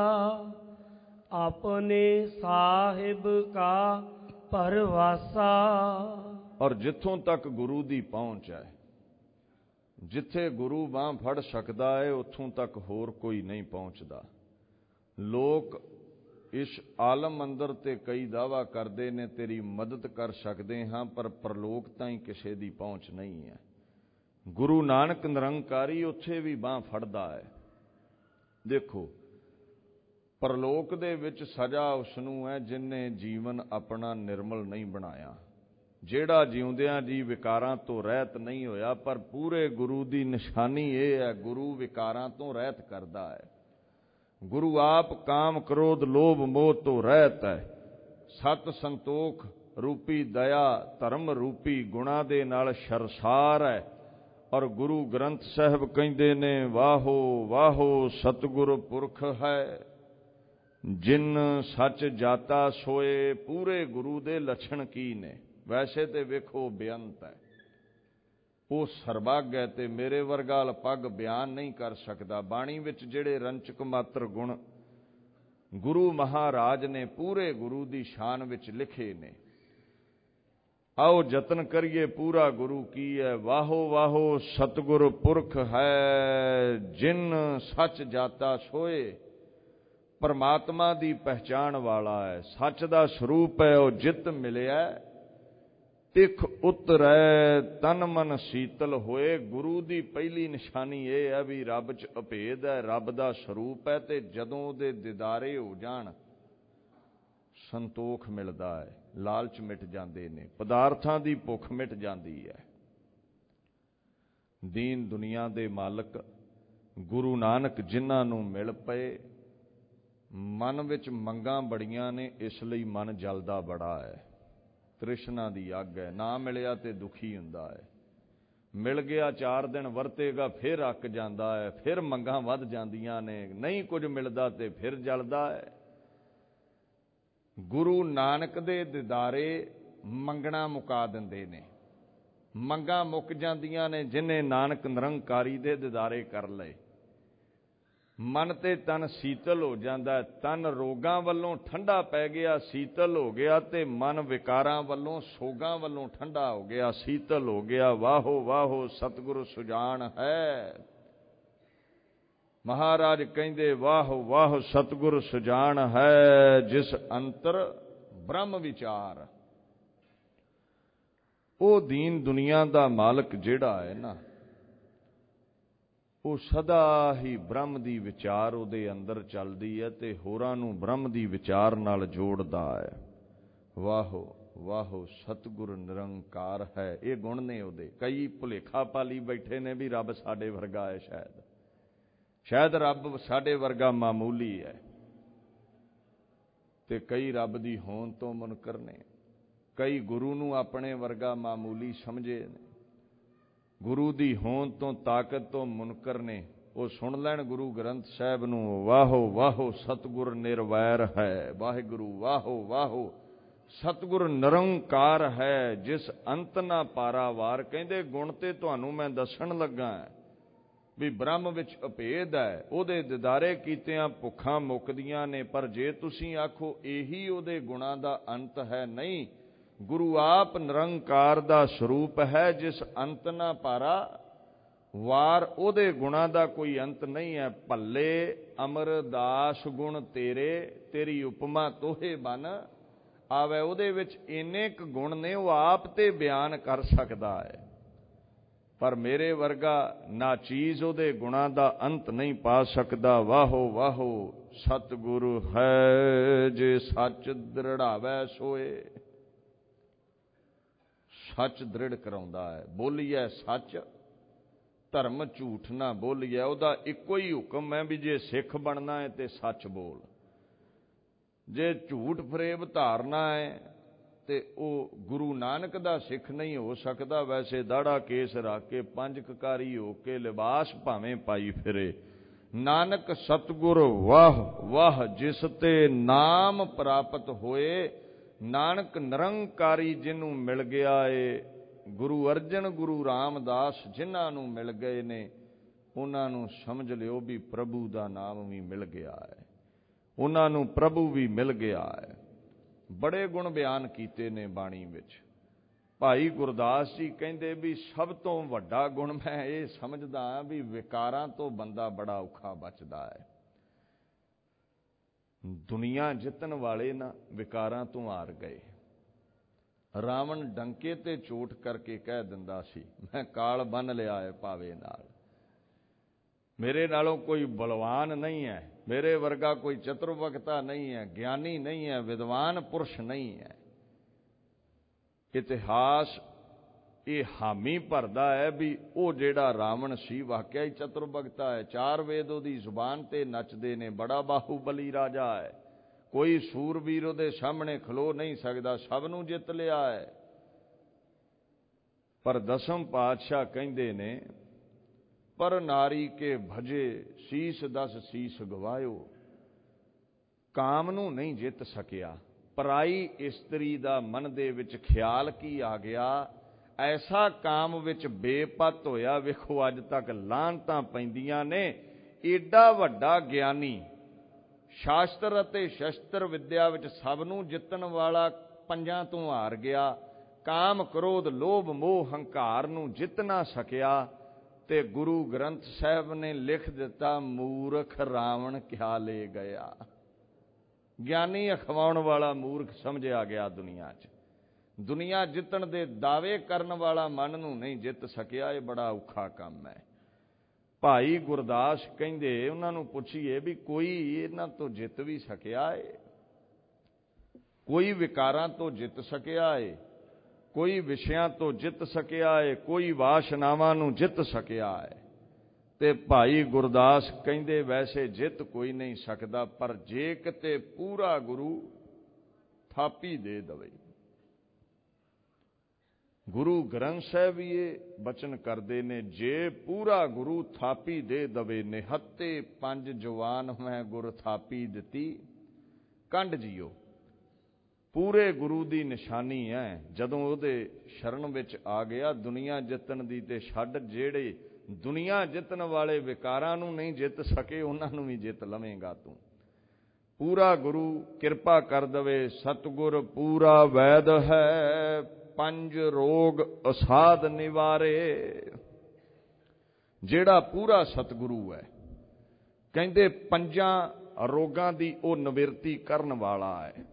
ਆਪਣੇ ਸਾਹਿਬ ਕਾ ਪਰਵਾਸਾ। ਔਰ ਜਿੱਥੋਂ ਤੱਕ ਗੁਰੂ ਦੀ ਪਹੁੰਚ ਹੈ, ਜਿੱਥੇ ਗੁਰੂ ਬਾਂਹ ਫੜ ਸਕਦਾ ਹੈ, ਉੱਥੋਂ ਤੱਕ ਹੋਰ ਕੋਈ ਨਹੀਂ ਪਹੁੰਚਦਾ। ਲੋਕ ਇਸ ਆਲਮ ਅੰਦਰ ਤੇ ਕਈ ਦਾਅਵਾ ਕਰਦੇ ਨੇ ਤੇਰੀ ਮਦਦ ਕਰ ਸਕਦੇ ਹਾਂ, ਪਰ ਪਰਲੋਕ ਤਾਈਂ ਕਿਸੇ ਦੀ ਪਹੁੰਚ ਨਹੀਂ ਹੈ। ਗੁਰੂ ਨਾਨਕ ਨਿਰੰਕਾਰੀ ਉੱਥੇ ਵੀ ਬਾਂਹ ਫੜਦਾ ਹੈ। ਦੇਖੋ, ਪਰਲੋਕ ਦੇ ਵਿੱਚ ਸਜ਼ਾ ਉਸ ਨੂੰ ਹੈ ਜਿਨ੍ਹਾਂ ਜੀਵਨ ਆਪਣਾ ਨਿਰਮਲ ਨਹੀਂ ਬਣਾਇਆ, ਜਿਹੜਾ ਜਿਉਂਦਿਆਂ ਜੀ ਵਿਕਾਰਾਂ ਤੋਂ ਰਹਿਤ ਨਹੀਂ ਹੋਇਆ। ਪਰ ਪੂਰੇ ਗੁਰੂ ਦੀ ਨਿਸ਼ਾਨੀ ਇਹ ਹੈ, ਗੁਰੂ ਵਿਕਾਰਾਂ ਤੋਂ ਰਹਿਤ ਕਰਦਾ ਹੈ। ਗੁਰੂ ਆਪ ਕਾਮ ਕ੍ਰੋਧ ਲੋਭ ਮੋਹ ਤੋਂ ਰਹਿਤ ਹੈ। ਸਤ ਸੰਤੋਖ ਰੂਪੀ ਦਇਆ ਧਰਮ ਰੂਪੀ ਗੁਣਾ ਦੇ ਨਾਲ ਸ਼ਰਸਾਰ ਹੈ। ਔਰ ਗੁਰੂ ਗ੍ਰੰਥ ਸਾਹਿਬ ਕਹਿੰਦੇ ਨੇ, ਵਾਹੋ ਵਾਹੋ ਸਤਿਗੁਰ ਪੁਰਖ ਹੈ, ਜਿਨ ਸੱਚ ਜਾਤਾ ਸੋਏ। ਪੂਰੇ ਗੁਰੂ ਦੇ ਲੱਛਣ ਕੀ ਨੇ? ਵੈਸੇ ਤੇ ਵੇਖੋ ਬੇਅੰਤ ਹੈ, ਉਹ ਸਰਬੱਗ ਹੈ ਤੇ ਮੇਰੇ ਵਰਗਾ ਲਪੱਗ ਬਿਆਨ ਨਹੀਂ ਕਰ ਸਕਦਾ। ਬਾਣੀ ਵਿੱਚ ਜਿਹੜੇ ਰੰਚਕ ਮਾਤਰ ਗੁਣ ਗੁਰੂ ਮਹਾਰਾਜ ਨੇ ਪੂਰੇ ਗੁਰੂ ਦੀ ਸ਼ਾਨ ਵਿੱਚ ਲਿਖੇ ਨੇ, ਆਓ ਯਤਨ ਕਰੀਏ ਪੂਰਾ ਗੁਰੂ ਕੀ ਹੈ। ਵਾਹੋ ਵਾਹੋ ਸਤਿਗੁਰ ਪੁਰਖ ਹੈ, ਜਿਨ ਸੱਚ ਜਾਤਾ ਸੋਏ। ਪਰਮਾਤਮਾ ਦੀ ਪਹਿਚਾਣ ਵਾਲਾ ਹੈ, ਸੱਚ ਦਾ ਸਰੂਪ ਹੈ। ਉਹ ਜਿੱਤ ਮਿਲਿਆ ਤਿਖ ਉਤਰੈ, ਤਨ ਮਨ ਸੀਤਲ ਹੋਏ। ਗੁਰੂ ਦੀ ਪਹਿਲੀ ਨਿਸ਼ਾਨੀ ਇਹ ਹੈ ਵੀ ਰੱਬ 'ਚ ਅਭੇਦ ਹੈ, ਰੱਬ ਦਾ ਸਰੂਪ ਹੈ, ਤੇ ਜਦੋਂ ਉਹਦੇ ਦੀਦਾਰੇ ਹੋ ਜਾਣ ਸੰਤੋਖ ਮਿਲਦਾ ਹੈ, ਲਾਲਚ ਮਿਟ ਜਾਂਦੇ ਨੇ, ਪਦਾਰਥਾਂ ਦੀ ਭੁੱਖ ਮਿਟ ਜਾਂਦੀ ਹੈ। ਦੀਨ ਦੁਨੀਆ ਦੇ ਮਾਲਕ ਗੁਰੂ ਨਾਨਕ ਜਿਨ੍ਹਾਂ ਨੂੰ ਮਿਲ ਪਏ, ਮਨ ਵਿੱਚ ਮੰਗਾਂ ਬੜੀਆਂ ਨੇ, ਇਸ ਲਈ ਮਨ ਜਲਦਾ ਬੜਾ ਹੈ। ਤ੍ਰਿਸ਼ਨਾ ਦੀ ਅੱਗ ਹੈ, ਨਾ ਮਿਲਿਆ ਤੇ ਦੁਖੀ ਹੁੰਦਾ ਹੈ, ਮਿਲ ਗਿਆ 4 ਦਿਨ ਵਰਤੇਗਾ ਫਿਰ ਅੱਕ ਜਾਂਦਾ ਹੈ, ਫਿਰ ਮੰਗਾਂ ਵੱਧ ਜਾਂਦੀਆਂ ਨੇ, ਨਹੀਂ ਕੁਝ ਮਿਲਦਾ ਤੇ ਫਿਰ ਜਲਦਾ ਹੈ। ਗੁਰੂ ਨਾਨਕ ਦੇ ਦੀਦਾਰੇ ਮੰਗਣਾ ਮੁਕਾ ਦਿੰਦੇ ਨੇ, ਮੰਗਾਂ ਮੁੱਕ ਜਾਂਦੀਆਂ ਨੇ ਜਿਹਨੇ ਨਾਨਕ ਨਿਰੰਕਾਰੀ ਦੇ ਦੀਦਾਰੇ ਕਰ ਲਏ। ਮਨ ਤੇ ਤਨ ਸੀਤਲ ਹੋ ਜਾਂਦਾ, ਤਨ ਰੋਗਾਂ ਵੱਲੋਂ ਠੰਡਾ ਪੈ ਗਿਆ, ਸੀਤਲ ਹੋ ਗਿਆ, ਤੇ ਮਨ ਵਿਕਾਰਾਂ ਵੱਲੋਂ ਸੋਗਾਂ ਵੱਲੋਂ ਠੰਡਾ ਹੋ ਗਿਆ, ਸੀਤਲ ਹੋ ਗਿਆ। ਵਾਹੋ ਵਾਹੋ ਸਤਿਗੁਰ ਸੁਜਾਨ ਹੈ। ਮਹਾਰਾਜ ਕਹਿੰਦੇ, ਵਾਹੋ ਵਾਹੋ ਸਤਿਗੁਰ ਸੁਜਾਨ ਹੈ, ਜਿਸ ਅੰਤਰ ਬ੍ਰਹਮ ਵਿਚਾਰ। ਉਹ ਦੀਨ ਦੁਨੀਆ ਦਾ ਮਾਲਕ ਜਿਹੜਾ ਹੈ ਨਾ, ਉਹ ਸਦਾ ਹੀ ਬ੍ਰਹਮ ਦੀ ਵਿਚਾਰ ਉਹਦੇ ਅੰਦਰ ਚੱਲਦੀ ਹੈ ਤੇ ਹੋਰਾਂ ਨੂੰ ਬ੍ਰਹਮ ਦੀ ਵਿਚਾਰ ਨਾਲ ਜੋੜਦਾ ਹੈ। ਵਾਹੋ ਵਾਹੋ ਸਤਿਗੁਰ ਨਿਰੰਕਾਰ ਹੈ, ਇਹ ਗੁਣ ਨੇ ਉਹਦੇ। ਕਈ ਭੁਲੇਖਾ ਪਾਲੀ ਬੈਠੇ ਨੇ ਵੀ ਰੱਬ ਸਾਡੇ ਵਰਗਾ ਹੈ, ਸ਼ਾਇਦ ਰੱਬ ਸਾਡੇ ਵਰਗਾ ਮਾਮੂਲੀ ਹੈ, ਤੇ ਕਈ ਰੱਬ ਦੀ ਹੋਂਦ ਤੋਂ ਮੁਨਕਰ ਨੇ, ਕਈ ਗੁਰੂ ਨੂੰ ਆਪਣੇ ਵਰਗਾ ਮਾਮੂਲੀ ਸਮਝੇ ਨੇ, ਗੁਰੂ ਦੀ ਹੋਂਦ ਤੋਂ ਤਾਕਤ ਤੋਂ ਮੁਨਕਰ ਨੇ। ਉਹ ਸੁਣ ਲੈਣ ਗੁਰੂ ਗ੍ਰੰਥ ਸਾਹਿਬ ਨੂੰ, ਵਾਹੋ ਵਾਹੋ ਸਤਿਗੁਰ ਨਿਰਵੈਰ ਹੈ। ਵਾਹਿਗੁਰੂ ਵਾਹੋ ਵਾਹੋ ਸਤਿਗੁਰ ਨਿਰੰਕਾਰ ਹੈ, ਜਿਸ ਅੰਤ ਨਾ ਪਾਰਾਵਾਰ। ਕਹਿੰਦੇ ਗੁਣ ਤੇ ਤੁਹਾਨੂੰ ਮੈਂ ਦੱਸਣ ਲੱਗਾ ਵੀ ਬ੍ਰਹਮ ਵਿੱਚ ਅਭੇਦ ਹੈ, ਉਹਦੇ ਦੀਦਾਰੇ ਕੀਤਿਆਂ ਭੁੱਖਾਂ ਮੁੱਕਦੀਆਂ ਨੇ। ਪਰ ਜੇ ਤੁਸੀਂ ਆਖੋ ਇਹੀ ਉਹਦੇ ਗੁਣਾਂ ਦਾ ਅੰਤ ਹੈ, ਨਹੀਂ, ਗੁਰੂ ਆਪ ਨਿਰੰਕਾਰ ਦਾ ਸਰੂਪ ਹੈ, ਜਿਸ ਅੰਤ ਨਾ ਪਾਰਾ ਵਾਰ। ਉਹਦੇ ਗੁਣਾਂ ਦਾ ਕੋਈ ਅੰਤ ਨਹੀਂ ਹੈ। ਭੱਲੇ ਅਮਰਦਾਸ ਗੁਣ ਤੇਰੇ, ਤੇਰੀ ਉਪਮਾ ਤੋਹੇ ਬਨ ਆਵੇ। ਉਹਦੇ ਵਿੱਚ ਇੰਨੇ ਕੁ ਗੁਣ ਨੇ, ਉਹ ਆਪ ਤੇ ਬਿਆਨ ਕਰ ਸਕਦਾ ਹੈ, ਪਰ ਮੇਰੇ ਵਰਗਾ ਨਾ ਚੀਜ਼ ਉਹਦੇ ਗੁਣਾਂ ਦਾ ਅੰਤ ਨਹੀਂ ਪਾ ਸਕਦਾ। ਵਾਹੋ ਵਾਹੋ ਸਤਿਗੁਰੂ ਹੈ, ਜੇ ਸੱਚ ਦ੍ਰਿੜਾਵੇ ਸੋਏ। ਸੱਚ ਦ੍ਰਿੜ ਕਰਾਉਂਦਾ ਹੈ, ਬੋਲੀਏ ਸੱਚ, ਧਰਮ ਝੂਠ ਨਾ ਬੋਲੀਏ। ਉਹਦਾ ਇੱਕੋ ਹੀ ਹੁਕਮ ਹੈ ਵੀ ਜੇ ਸਿੱਖ ਬਣਨਾ ਹੈ ਤੇ ਸੱਚ ਬੋਲ, ਜੇ ਝੂਠ ਫਰੇਬ ਧਾਰਨਾ ਹੈ ਤੇ ਉਹ ਗੁਰੂ ਨਾਨਕ ਦਾ ਸਿੱਖ ਨਹੀਂ ਹੋ ਸਕਦਾ। ਵੈਸੇ ਦਾੜਾ ਕੇਸ ਰੱਖ ਕੇ 5 ਕਕਾਰੀ ਹੋ ਕੇ ਲਿਬਾਸ ਭਾਵੇਂ ਪਾਈ ਫਿਰੇ, ਨਾਨਕ ਸਤਿਗੁਰ ਵਾਹ ਵਾਹ ਜਿਸ ਤੇ ਨਾਮ ਪ੍ਰਾਪਤ ਹੋਏ। ਨਾਨਕ ਨਿਰੰਕਾਰੀ ਜਿਹਨੂੰ ਮਿਲ ਗਿਆ ਏ, ਗੁਰੂ ਅਰਜਨ, ਗੁਰੂ ਰਾਮਦਾਸ ਜਿਨ੍ਹਾਂ ਨੂੰ ਮਿਲ ਗਏ ਨੇ, ਉਹਨਾਂ ਨੂੰ ਸਮਝ ਲਿਓ ਵੀ ਪ੍ਰਭੂ ਦਾ ਨਾਮ ਵੀ ਮਿਲ ਗਿਆ ਹੈ, ਉਹਨਾਂ ਨੂੰ ਪ੍ਰਭੂ ਵੀ ਮਿਲ ਗਿਆ ਹੈ। ਬੜੇ ਗੁਣ ਬਿਆਨ ਕੀਤੇ ਨੇ ਬਾਣੀ ਵਿੱਚ। ਭਾਈ ਗੁਰਦਾਸ ਜੀ ਕਹਿੰਦੇ ਵੀ ਸਭ ਤੋਂ ਵੱਡਾ ਗੁਣ ਮੈਂ ਇਹ ਸਮਝਦਾ ਹਾਂ ਵੀ ਵਿਕਾਰਾਂ ਤੋਂ ਬੰਦਾ ਬੜਾ ਔਖਾ ਬਚਦਾ ਹੈ। ਦੁਨੀਆ ਜਿੱਤਣ ਵਾਲੇ ਨਾ ਵਿਕਾਰਾਂ ਤੋਂ ਹਾਰ ਗਏ। ਰਾਵਣ ਡੰਕੇ ਤੇ ਚੋਟ ਕਰਕੇ ਕਹਿ ਦਿੰਦਾ ਸੀ, ਮੈਂ ਕਾਲ ਬੰਨ ਲਿਆ ਹੈ ਪਾਵੇ ਨਾਲ, ਮੇਰੇ ਨਾਲੋਂ ਕੋਈ ਬਲਵਾਨ ਨਹੀਂ ਹੈ, ਮੇਰੇ ਵਰਗਾ ਕੋਈ ਚਤੁਰਵਕਤਾ ਨਹੀਂ ਹੈ, ਗਿਆਨੀ ਨਹੀਂ ਹੈ, ਵਿਦਵਾਨ ਪੁਰਸ਼ ਨਹੀਂ ਹੈ। ਇਤਿਹਾਸ ਇਹ ਹਾਮੀ ਭਰਦਾ ਹੈ ਵੀ ਉਹ ਜਿਹੜਾ ਰਾਵਣ ਸੀ ਵਾਕਿਆ ਹੀ ਚਤੁਰਵਕਤਾ ਹੈ। 4 ਵੇਦ ਉਹਦੀ ਜ਼ੁਬਾਨ ਤੇ ਨੱਚਦੇ ਨੇ, ਬੜਾ ਬਾਹੂਬਲੀ ਰਾਜਾ ਹੈ, ਕੋਈ ਸੂਰਬੀਰ ਉਹਦੇ ਸਾਹਮਣੇ ਖਲੋ ਨਹੀਂ ਸਕਦਾ, ਸਭ ਨੂੰ ਜਿੱਤ ਲਿਆ ਹੈ। ਪਰ ਦਸਮ ਪਾਤਸ਼ਾਹ ਕਹਿੰਦੇ ਨੇ, ਪਰ ਨਾਰੀ ਕੇ ਭਜੇ ਸੀਸ 10 ਸੀਸ ਗਵਾਇਓ। ਕਾਮ ਨੂੰ ਨਹੀਂ ਜਿੱਤ ਸਕਿਆ। ਪਰਾਈ ਇਸਤਰੀ ਦਾ ਮਨ ਦੇ ਵਿੱਚ ਖਿਆਲ ਕੀ ਆ ਗਿਆ, ਐਸਾ ਕਾਮ ਵਿੱਚ ਬੇਪਤ ਹੋਇਆ। ਵੇਖੋ ਅੱਜ ਤੱਕ ਲਾਹਨਤਾਂ ਪੈਂਦੀਆਂ ਨੇ। ਏਡਾ ਵੱਡਾ ਗਿਆਨੀ, ਸ਼ਾਸਤਰ ਅਤੇ ਸ਼ਸਤਰ ਵਿਦਿਆ ਵਿੱਚ ਸਭ ਨੂੰ ਜਿੱਤਣ ਵਾਲਾ ਪੰਜਾਂ ਤੋਂ ਹਾਰ ਗਿਆ। ਕਾਮ, ਕ੍ਰੋਧ, ਲੋਭ, ਮੋਹ, ਹੰਕਾਰ ਨੂੰ ਜਿੱਤ ਨਾ ਸਕਿਆ ਤੇ ਗੁਰੂ ਗ੍ਰੰਥ ਸਾਹਿਬ ਨੇ ਲਿਖ ਦਿੱਤਾ, ਮੂਰਖ ਰਾਵਣ ਕਿਆ ਲੈ ਗਿਆ। ਗਿਆਨੀ ਅਖਵਾਉਣ ਵਾਲਾ ਮੂਰਖ ਸਮਝਿਆ ਗਿਆ ਦੁਨੀਆ 'ਚ। ਦੁਨੀਆ ਜਿੱਤਣ ਦੇ ਦਾਅਵੇ ਕਰਨ ਵਾਲਾ ਮਨ ਨੂੰ ਨਹੀਂ ਜਿੱਤ ਸਕਿਆ। ਇਹ ਬੜਾ ਔਖਾ ਕੰਮ ਹੈ। ਭਾਈ ਗੁਰਦਾਸ ਕਹਿੰਦੇ, ਉਹਨਾਂ ਨੂੰ ਪੁੱਛੀਏ ਵੀ ਕੋਈ ਇਹਨਾਂ ਤੋਂ ਜਿੱਤ ਵੀ ਸਕਿਆ ਏ, ਕੋਈ ਵਿਕਾਰਾਂ ਤੋਂ ਜਿੱਤ ਸਕਿਆ ਏ, ਕੋਈ ਵਿਸ਼ਿਆਂ ਤੋਂ ਜਿੱਤ ਸਕਿਆ ਏ, ਕੋਈ ਵਾਸ਼ਨਾਵਾਂ ਨੂੰ ਜਿੱਤ ਸਕਿਆ ਏ। ਤੇ ਭਾਈ ਗੁਰਦਾਸ ਕਹਿੰਦੇ, ਵੈਸੇ ਜਿੱਤ ਕੋਈ ਨਹੀਂ ਸਕਦਾ, ਪਰ ਜੇ ਕਿਤੇ ਪੂਰਾ ਗੁਰੂ ਥਾਪੀ ਦੇ ਦਵੇ। ਗੁਰੂ ਗ੍ਰੰਥ ਸਾਹਿਬ ਵੀ ਇਹ ਬਚਨ ਕਰਦੇ ਨੇ, ਜੇ ਪੂਰਾ ਗੁਰੂ ਥਾਪੀ ਦੇ ਦਵੇ, ਨਿਹੱਤੇ 5 ਜਵਾਨ ਮੈਂ ਗੁਰ ਥਾਪੀ ਦਿੱਤੀ। ਕੰਡ ਜੀਓ ਪੂਰੇ ਗੁਰੂ ਦੀ ਨਿਸ਼ਾਨੀ ਹੈ। ਜਦੋਂ ਉਹਦੇ ਸ਼ਰਨ ਵਿੱਚ ਆ ਗਿਆ, ਦੁਨੀਆ ਜਿੱਤਣ ਦੀ ਤੇ ਛੱਡ, ਜਿਹੜੇ ਦੁਨੀਆ ਜਿੱਤਣ ਵਾਲੇ ਵਿਕਾਰਾਂ ਨੂੰ ਨਹੀਂ ਜਿੱਤ ਸਕੇ, ਉਹਨਾਂ ਨੂੰ ਵੀ ਜਿੱਤ ਲਵੇਂਗਾ ਤੂੰ। ਪੂਰਾ ਗੁਰੂ ਕਿਰਪਾ ਕਰ ਦਵੇ। ਸਤਿਗੁਰ ਪੂਰਾ ਵੈਦ ਹੈ, 5 ਰੋਗ ਅਸਾਧ ਨਿਵਾਰੇ। ਜਿਹੜਾ ਪੂਰਾ ਸਤਿਗੁਰੂ ਹੈ, ਕਹਿੰਦੇ 5 ਰੋਗਾਂ ਦੀ ਉਹ ਨਿਵਰਤੀ ਕਰਨ ਵਾਲਾ ਹੈ।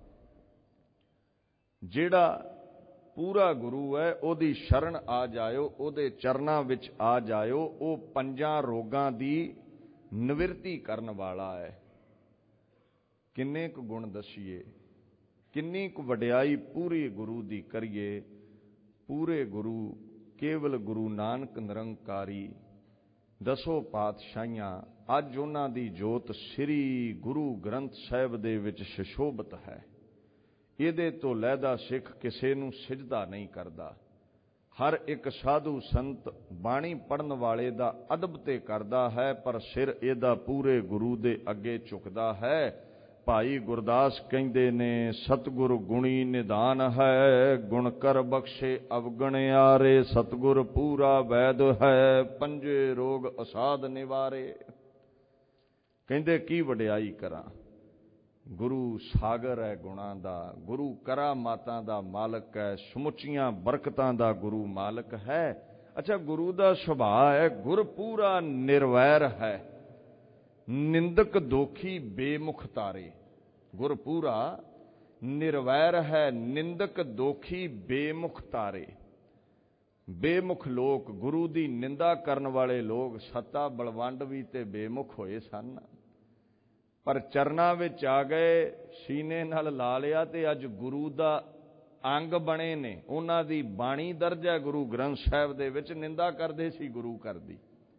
ਜਿਹੜਾ ਪੂਰਾ ਗੁਰੂ ਹੈ, ਉਹਦੀ ਸ਼ਰਨ ਆ ਜਾਇਓ, ਉਹਦੇ ਚਰਨਾਂ ਵਿੱਚ ਆ ਜਾਇਓ, ਉਹ 5 ਰੋਗਾਂ ਦੀ ਨਿਵਰਤੀ ਕਰਨ ਵਾਲਾ ਹੈ। ਕਿੰਨੇ ਕੁ ਗੁਣ ਦਸੀਏ, ਕਿੰਨੀ ਕੁ ਵਡਿਆਈ ਪੂਰੇ ਗੁਰੂ ਦੀ ਕਰੀਏ। ਪੂਰੇ ਗੁਰੂ ਕੇਵਲ ਗੁਰੂ ਨਾਨਕ ਨਿਰੰਕਾਰੀ, 10 ਪਾਤਸ਼ਾਹੀਆਂ, ਅੱਜ ਉਹਨਾਂ ਦੀ ਜੋਤ ਸ੍ਰੀ ਗੁਰੂ ਗ੍ਰੰਥ ਸਾਹਿਬ ਦੇ ਵਿੱਚ ਸੁਸ਼ੋਭਿਤ ਹੈ। ਇਹਦੇ ਤੋਂ ਲਹਿਦਾ ਸਿੱਖ ਕਿਸੇ ਨੂੰ ਸਿਜਦਾ ਨਹੀਂ ਕਰਦਾ। ਹਰ ਇੱਕ ਸਾਧੂ ਸੰਤ ਬਾਣੀ ਪੜਨ ਵਾਲੇ ਦਾ ਅਦਬ ਤੇ ਕਰਦਾ ਹੈ, ਪਰ ਸਿਰ ਇਹਦਾ ਪੂਰੇ ਗੁਰੂ ਦੇ ਅੱਗੇ ਝੁਕਦਾ ਹੈ। ਭਾਈ ਗੁਰਦਾਸ ਕਹਿੰਦੇ ਨੇ, ਸਤਿਗੁਰ ਗੁਣੀ ਨਿਧਾਨ ਹੈ, ਗੁਣ ਕਰ ਬਖਸ਼ੇ ਅਵਗਣਿਆਰੇ। ਸਤਿਗੁਰ ਪੂਰਾ ਵੈਦ ਹੈ, 5 ਰੋਗ ਅਸਾਧ ਨਿਵਾਰੇ। ਕਹਿੰਦੇ ਕੀ ਵਡਿਆਈ ਕਰਾਂ। ਗੁਰੂ ਸਾਗਰ ਹੈ ਗੁਣਾਂ ਦਾ, ਗੁਰੂ ਕਰਾਮਾਤਾਂ ਦਾ ਮਾਲਕ ਹੈ, ਸਮੁੱਚੀਆਂ ਬਰਕਤਾਂ ਦਾ ਗੁਰੂ ਮਾਲਕ ਹੈ। ਅੱਛਾ, ਗੁਰੂ ਦਾ ਸੁਭਾਅ ਹੈ, ਗੁਰ ਪੂਰਾ ਨਿਰਵੈਰ ਹੈ, ਨਿੰਦਕ ਦੋਖੀ ਬੇਮੁਖ ਤਾਰੇ। ਗੁਰ ਪੂਰਾ ਨਿਰਵੈਰ ਹੈ, ਨਿੰਦਕ ਦੋਖੀ ਬੇਮੁਖ ਤਾਰੇ। ਬੇਮੁਖ ਲੋਕ, ਗੁਰੂ ਦੀ ਨਿੰਦਾ ਕਰਨ ਵਾਲੇ ਲੋਕ, ਸੱਤਾ ਬਲਵੰਡ ਵੀ ਤੇ ਬੇਮੁਖ ਹੋਏ ਸਨ, ਪਰ ਚਰਨਾਂ ਵਿੱਚ ਆ ਗਏ, ਸੀਨੇ ਨਾਲ ਲਾ ਲਿਆ ਤੇ ਅੱਜ ਗੁਰੂ ਦਾ ਅੰਗ ਬਣੇ ਨੇ। ਉਹਨਾਂ ਦੀ ਬਾਣੀ ਦਰਜ ਹੈ ਗੁਰੂ ਗ੍ਰੰਥ ਸਾਹਿਬ ਦੇ ਵਿੱਚ। ਨਿੰਦਾ ਕਰਦੇ ਸੀ ਗੁਰੂ ਘਰ ਦੀ।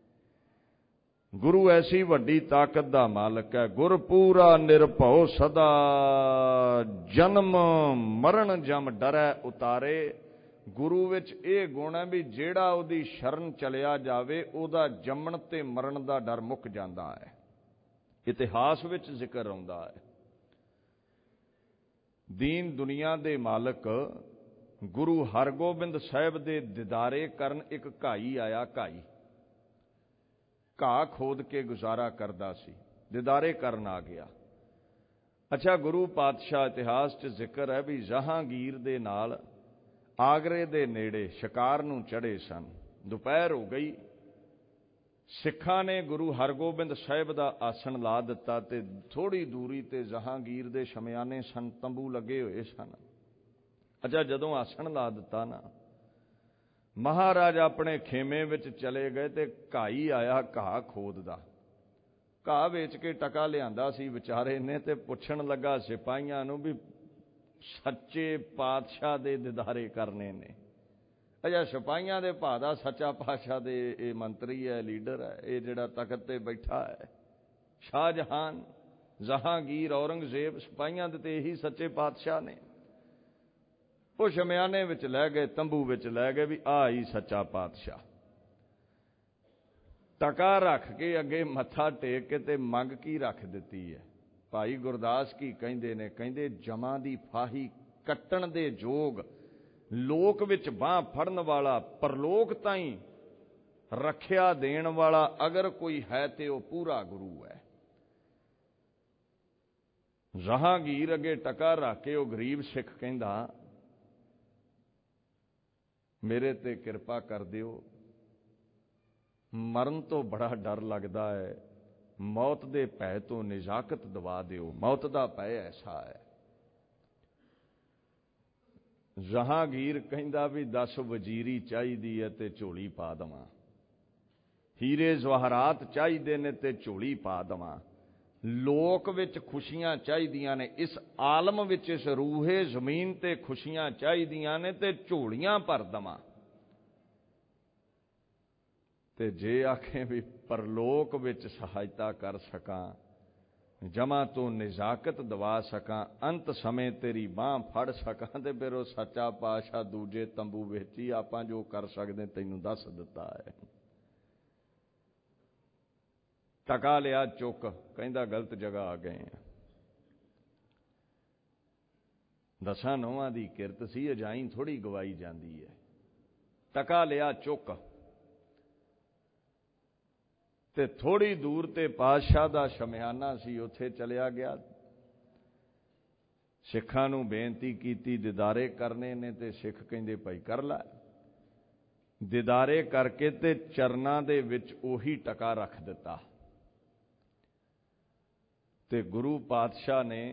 ਗੁਰੂ ਐਸੀ ਵੱਡੀ ਤਾਕਤ ਦਾ ਮਾਲਕ ਹੈ। ਗੁਰ ਪੂਰਾ ਨਿਰਭਉ ਸਦਾ, ਜਨਮ ਮਰਨ ਜਮ ਡਰੈ ਉਤਾਰੇ। ਗੁਰੂ ਵਿੱਚ ਇਹ ਗੁਣ ਹੈ ਵੀ ਜਿਹੜਾ ਉਹਦੀ ਸ਼ਰਨ ਚਲਿਆ ਜਾਵੇ, ਉਹਦਾ ਜੰਮਣ ਤੇ ਮਰਨ ਦਾ ਡਰ ਮੁੱਕ ਜਾਂਦਾ ਹੈ। ਇਤਿਹਾਸ ਵਿੱਚ ਜ਼ਿਕਰ ਆਉਂਦਾ ਹੈ, ਦੀਨ ਦੁਨੀਆ ਦੇ ਮਾਲਕ ਗੁਰੂ ਹਰਗੋਬਿੰਦ ਸਾਹਿਬ ਦੇ ਦਿਦਾਰੇ ਕਰਨ ਇੱਕ ਘਾਈ ਆਇਆ। ਘਾਹ ਖੋਦ ਕੇ ਗੁਜ਼ਾਰਾ ਕਰਦਾ ਸੀ, ਦਿਦਾਰੇ ਕਰਨ ਆ ਗਿਆ। ਅੱਛਾ, ਗੁਰੂ ਪਾਤਸ਼ਾਹ ਇਤਿਹਾਸ 'ਚ ਜ਼ਿਕਰ ਹੈ ਵੀ ਜਹਾਂਗੀਰ ਦੇ ਨਾਲ ਆਗਰੇ ਦੇ ਨੇੜੇ ਸ਼ਿਕਾਰ ਨੂੰ ਚੜ੍ਹੇ ਸਨ। ਦੁਪਹਿਰ ਹੋ ਗਈ, ਸਿੱਖਾਂ ਨੇ ਗੁਰੂ ਹਰਗੋਬਿੰਦ ਸਾਹਿਬ ਦਾ ਆਸਣ ਲਾ ਦਿੱਤਾ ਤੇ ਥੋੜ੍ਹੀ ਦੂਰੀ ਤੇ ਜਹਾਂਗੀਰ ਦੇ ਸ਼ਮਿਆਨੇ ਸਨ, ਤੰਬੂ ਲੱਗੇ ਹੋਏ ਸਨ। ਅੱਛਾ, ਜਦੋਂ ਆਸਣ ਲਾ ਦਿੱਤਾ ਨਾ, ਮਹਾਰਾਜ ਆਪਣੇ ਖੇਮੇ ਵਿੱਚ ਚਲੇ ਗਏ ਤੇ ਘਾਈ ਆਇਆ ਘਾਹ ਖੋਦਦਾ। ਘਾਹ ਵੇਚ ਕੇ ਟਕਾ ਲਿਆਂਦਾ ਸੀ ਵਿਚਾਰੇ ਨੇ, ਤੇ ਪੁੱਛਣ ਲੱਗਾ ਸਿਪਾਹੀਆਂ ਨੂੰ ਵੀ ਸੱਚੇ ਪਾਤਸ਼ਾਹ ਦੇ ਦਿਦਾਰੇ ਕਰਨੇ ਨੇ। ਅੱਛਾ, ਸਿਪਾਹੀਆਂ ਦੇ ਭਾ ਦਾ ਸੱਚਾ ਪਾਤਸ਼ਾਹ ਦੇ ਇਹ ਮੰਤਰੀ ਹੈ, ਲੀਡਰ ਹੈ, ਇਹ ਜਿਹੜਾ ਤਖਤ ਤੇ ਬੈਠਾ ਹੈ, ਸ਼ਾਹਜਹਾਨ, ਜਹਾਂਗੀਰ, ਔਰੰਗਜ਼ੇਬ, ਸਿਪਾਹੀਆਂ ਦੇ ਤੇ ਇਹੀ ਸੱਚੇ ਪਾਤਸ਼ਾਹ ਨੇ। ਉਹ ਸ਼ਮਿਆਨੇ ਵਿੱਚ ਲੈ ਗਏ, ਤੰਬੂ ਵਿੱਚ ਲੈ ਗਏ ਵੀ ਆਹ ਹੀ ਸੱਚਾ ਪਾਤਸ਼ਾਹ। ਟਕਾ ਰੱਖ ਕੇ ਅੱਗੇ ਮੱਥਾ ਟੇਕ ਕੇ ਤੇ ਮੰਗ ਕੀ ਰੱਖ ਦਿੱਤੀ ਹੈ। ਭਾਈ ਗੁਰਦਾਸ ਕੀ ਕਹਿੰਦੇ ਨੇ, ਕਹਿੰਦੇ ਜਮਾਂ ਦੀ ਫਾਹੀ ਕੱਟਣ ਦੇ ਜੋਗ, ਲੋਕ ਵਿੱਚ ਬਾਂਹ ਫੜਨ ਵਾਲਾ, ਪਰਲੋਕ ਤਾਈਂ ਰੱਖਿਆ ਦੇਣ ਵਾਲਾ ਅਗਰ ਕੋਈ ਹੈ ਤੇ ਉਹ ਪੂਰਾ ਗੁਰੂ ਹੈ। ਜਹਾਂਗੀਰ ਅੱਗੇ ਟਕਾ ਰੱਖ ਕੇ ਉਹ ਗਰੀਬ ਸਿੱਖ ਕਹਿੰਦਾ, ਮੇਰੇ ਤੇ ਕਿਰਪਾ ਕਰ ਦਿਓ, ਮਰਨ ਤੋਂ ਬੜਾ ਡਰ ਲੱਗਦਾ ਹੈ, ਮੌਤ ਦੇ ਭੈ ਤੋਂ ਨਿਜਾਕਤ ਦਵਾ ਦਿਓ, ਮੌਤ ਦਾ ਭੈ ਐਸਾ ਹੈ। ਜਹਾਂਗੀਰ ਕਹਿੰਦਾ ਵੀ 10 ਵਜ਼ੀਰੀ ਚਾਹੀਦੀ ਹੈ ਤੇ ਝੋਲੀ ਪਾ ਦੇਵਾਂ, ਹੀਰੇ ਜਵਾਹਰਾਤ ਚਾਹੀਦੇ ਨੇ ਤੇ ਝੋਲੀ ਪਾ ਦੇਵਾਂ, ਲੋਕ ਵਿੱਚ ਖੁਸ਼ੀਆਂ ਚਾਹੀਦੀਆਂ ਨੇ, ਇਸ ਆਲਮ ਵਿੱਚ, ਇਸ ਰੂਹੇ ਜ਼ਮੀਨ ਤੇ ਖੁਸ਼ੀਆਂ ਚਾਹੀਦੀਆਂ ਨੇ ਤੇ ਝੋਲੀਆਂ ਭਰ ਦੇਵਾਂ। ਤੇ ਜੇ ਆਖੇ ਵੀ ਪਰਲੋਕ ਵਿੱਚ ਸਹਾਇਤਾ ਕਰ ਸਕਾਂ, ਜਮਾਂ ਤੋਂ ਨਿਜਾਕਤ ਦਵਾ ਸਕਾਂ, ਅੰਤ ਸਮੇਂ ਤੇਰੀ ਬਾਂਹ ਫੜ ਸਕਾਂ, ਤੇ ਫਿਰ ਉਹ ਸੱਚਾ ਪਾਤਸ਼ਾਹ ਦੂਜੇ ਤੰਬੂ ਵਿੱਚ ਹੀ ਆਪਾਂ ਜੋ ਕਰ ਸਕਦੇ ਤੈਨੂੰ ਦੱਸ ਦਿੱਤਾ ਹੈ। ਟਕਾ ਲਿਆ ਚੁੱਕ, ਕਹਿੰਦਾ ਗਲਤ ਜਗ੍ਹਾ ਆ ਗਏ ਆ। 10 ਨੌਹਾਂ ਦੀ ਕਿਰਤ ਸੀ, ਅਜਾਈਂ ਥੋੜ੍ਹੀ ਗਵਾਈ ਜਾਂਦੀ ਹੈ। ਟਕਾ ਲਿਆ ਚੁੱਕ ਤੇ ਥੋੜ੍ਹੀ ਦੂਰ ਤੇ ਪਾਤਸ਼ਾਹ ਦਾ ਸ਼ਮਿਆਨਾ ਸੀ, ਉੱਥੇ ਚਲਿਆ ਗਿਆ। ਸਿੱਖਾਂ ਨੂੰ ਬੇਨਤੀ ਕੀਤੀ ਦਿਦਾਰੇ ਕਰਨੇ ਨੇ, ਤੇ ਸਿੱਖ ਕਹਿੰਦੇ ਭਾਈ ਕਰ ਲੈ। ਦਿਦਾਰੇ ਕਰਕੇ ਤੇ ਚਰਨਾਂ ਦੇ ਵਿੱਚ ਉਹੀ ਟਕਾ ਰੱਖ ਦਿੱਤਾ। ਤੇ ਗੁਰੂ ਪਾਤਸ਼ਾਹ ਨੇ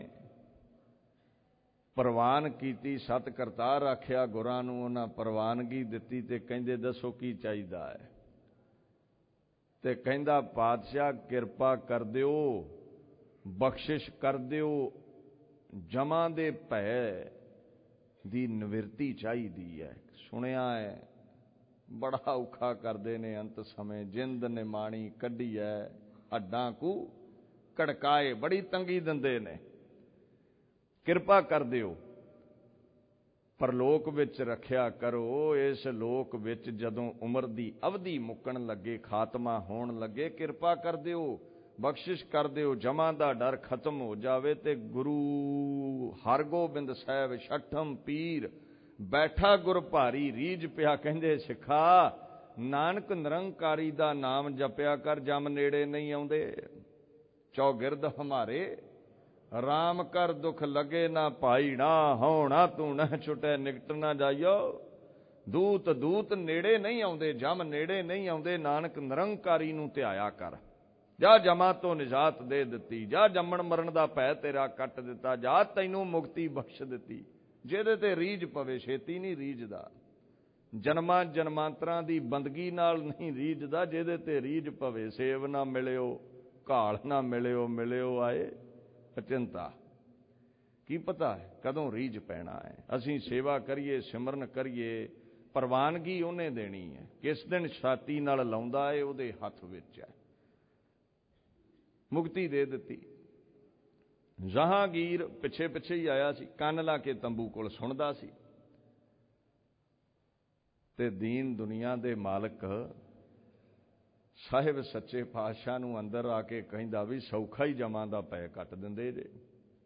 ਪ੍ਰਵਾਨ ਕੀਤੀ, ਸਤ ਕਰਤਾਰ ਆਖਿਆ ਗੁਰਾਂ ਨੂੰ, ਉਹਨਾਂ ਪ੍ਰਵਾਨਗੀ ਦਿੱਤੀ ਤੇ ਕਹਿੰਦੇ ਦੱਸੋ ਕੀ ਚਾਹੀਦਾ ਹੈ। ਤੇ ਕਹਿੰਦਾ ਪਾਤਸ਼ਾਹ ਕਿਰਪਾ ਕਰ ਦਿਓ, ਬਖਸ਼ਿਸ਼ ਕਰ ਦਿਓ, ਜਮਾਂ ਦੇ ਭੈ ਦੀ ਨਿਵਰਤੀ ਚਾਹੀਦੀ ਹੈ। ਸੁਣਿਆ ਹੈ ਬੜਾ ਔਖਾ ਕਰਦੇ ਨੇ ਅੰਤ ਸਮੇਂ, ਜਿੰਦ ਨਿਮਾਣੀ ਕੱਢੀ ਹੈ, ਹੱਡਾਂ ਕੂ ਕੜਕਾਏ, ਬੜੀ ਤੰਗੀ ਦਿੰਦੇ ਨੇ, ਕਿਰਪਾ ਕਰ ਦਿਓ, ਪਰਲੋਕ ਵਿੱਚ ਰੱਖਿਆ ਕਰੋ। ਇਸ ਲੋਕ ਵਿੱਚ ਜਦੋਂ ਉਮਰ ਦੀ ਅਵਧੀ ਮੁੱਕਣ ਲੱਗੇ, ਖਾਤਮਾ ਹੋਣ ਲੱਗੇ, ਕਿਰਪਾ ਕਰ ਦਿਓ, ਬਖਸ਼ਿਸ਼ ਕਰ ਦਿਓ, ਜਮਾਂ ਦਾ ਡਰ ਖਤਮ ਹੋ ਜਾਵੇ। ਤੇ ਗੁਰੂ ਹਰਗੋਬਿੰਦ ਸਾਹਿਬ ਛਠਮ ਪੀਰ ਬੈਠਾ ਗੁਰ ਭਾਰੀ ਰੀਝ ਪਿਆ, ਕਹਿੰਦੇ ਸਿੱਖਾ ਨਾਨਕ ਨਿਰੰਕਾਰੀ ਦਾ ਨਾਮ ਜਪਿਆ ਕਰ, ਜਮ ਨੇੜੇ ਨਹੀਂ ਆਉਂਦੇ। ਚੌਗਿਰਦ ਹਮਾਰੇ ਰਾਮ ਕਰ ਦੁਖ ਲਗੇ ਨਾ ਭਾਈ, ਨਾ ਹੋਣਾ ਤੂੰ ਨਾ ਛੁਟੈ ਨਿਕਟ ਨਾ ਜਾਈਓ। ਦੂਤ ਦੂਤ ਨੇੜੇ ਨਹੀਂ ਆਉਂਦੇ, ਜਮ ਨੇੜੇ ਨਹੀਂ ਆਉਂਦੇ, ਨਾਨਕ ਨਿਰੰਕਾਰੀ ਨੂੰ ਧਿਆਇਆ ਕਰ। ਜਾ ਜਮਾਂ ਤੋਂ ਨਿਜਾਤ ਦੇ ਦਿੱਤੀ, ਜਾ ਜੰਮਣ ਮਰਨ ਦਾ ਭੈ ਤੇਰਾ ਕੱਟ ਦਿੱਤਾ, ਜਾ ਤੈਨੂੰ ਮੁਕਤੀ ਬਖਸ਼ ਦਿੱਤੀ। ਜਿਹਦੇ ਤੇ ਰੀਝ ਪਵੇ ਛੇਤੀ ਨਹੀਂ ਰੀਝਦਾ, ਜਨਮਾਂ ਜਨਮਾਂਤਰਾਂ ਦੀ ਬੰਦਗੀ ਨਾਲ ਨਹੀਂ ਰੀਝਦਾ, ਜਿਹਦੇ ਤੇ ਰੀਝ ਪਵੇ। ਸੇਵ ਨਾ ਮਿਲਿਓ, ਘਾਲ ਨਾ ਮਿਲਿਓ, ਮਿਲਿਓ ਆਏ ਅਚਿੰਤਾ। ਕੀ ਪਤਾ ਹੈ ਕਦੋਂ ਰੀਝ ਪੈਣਾ ਹੈ। ਅਸੀਂ ਸੇਵਾ ਕਰੀਏ, ਸਿਮਰਨ ਕਰੀਏ, ਪ੍ਰਵਾਨਗੀ ਉਹਨੇ ਦੇਣੀ ਹੈ। ਕਿਸ ਦਿਨ ਛਾਤੀ ਨਾਲ ਲਾਉਂਦਾ ਹੈ, ਉਹਦੇ ਹੱਥ ਵਿੱਚ ਹੈ। ਮੁਕਤੀ ਦੇ ਦਿੱਤੀ। ਜਹਾਂਗੀਰ ਪਿੱਛੇ ਪਿੱਛੇ ਹੀ ਆਇਆ ਸੀ, ਕੰਨ ਲਾ ਕੇ ਤੰਬੂ ਕੋਲ ਸੁਣਦਾ ਸੀ। ਤੇ ਦੀਨ ਦੁਨੀਆ ਦੇ ਮਾਲਕ ਸਾਹਿਬ ਸੱਚੇ ਪਾਤਸ਼ਾਹ ਨੂੰ ਅੰਦਰ ਆ ਕੇ ਕਹਿੰਦਾ ਵੀ ਸੌਖਾ ਹੀ ਜਮਾਂ ਦਾ ਭੈ ਕੱਟ ਦਿੰਦੇ ਜੇ,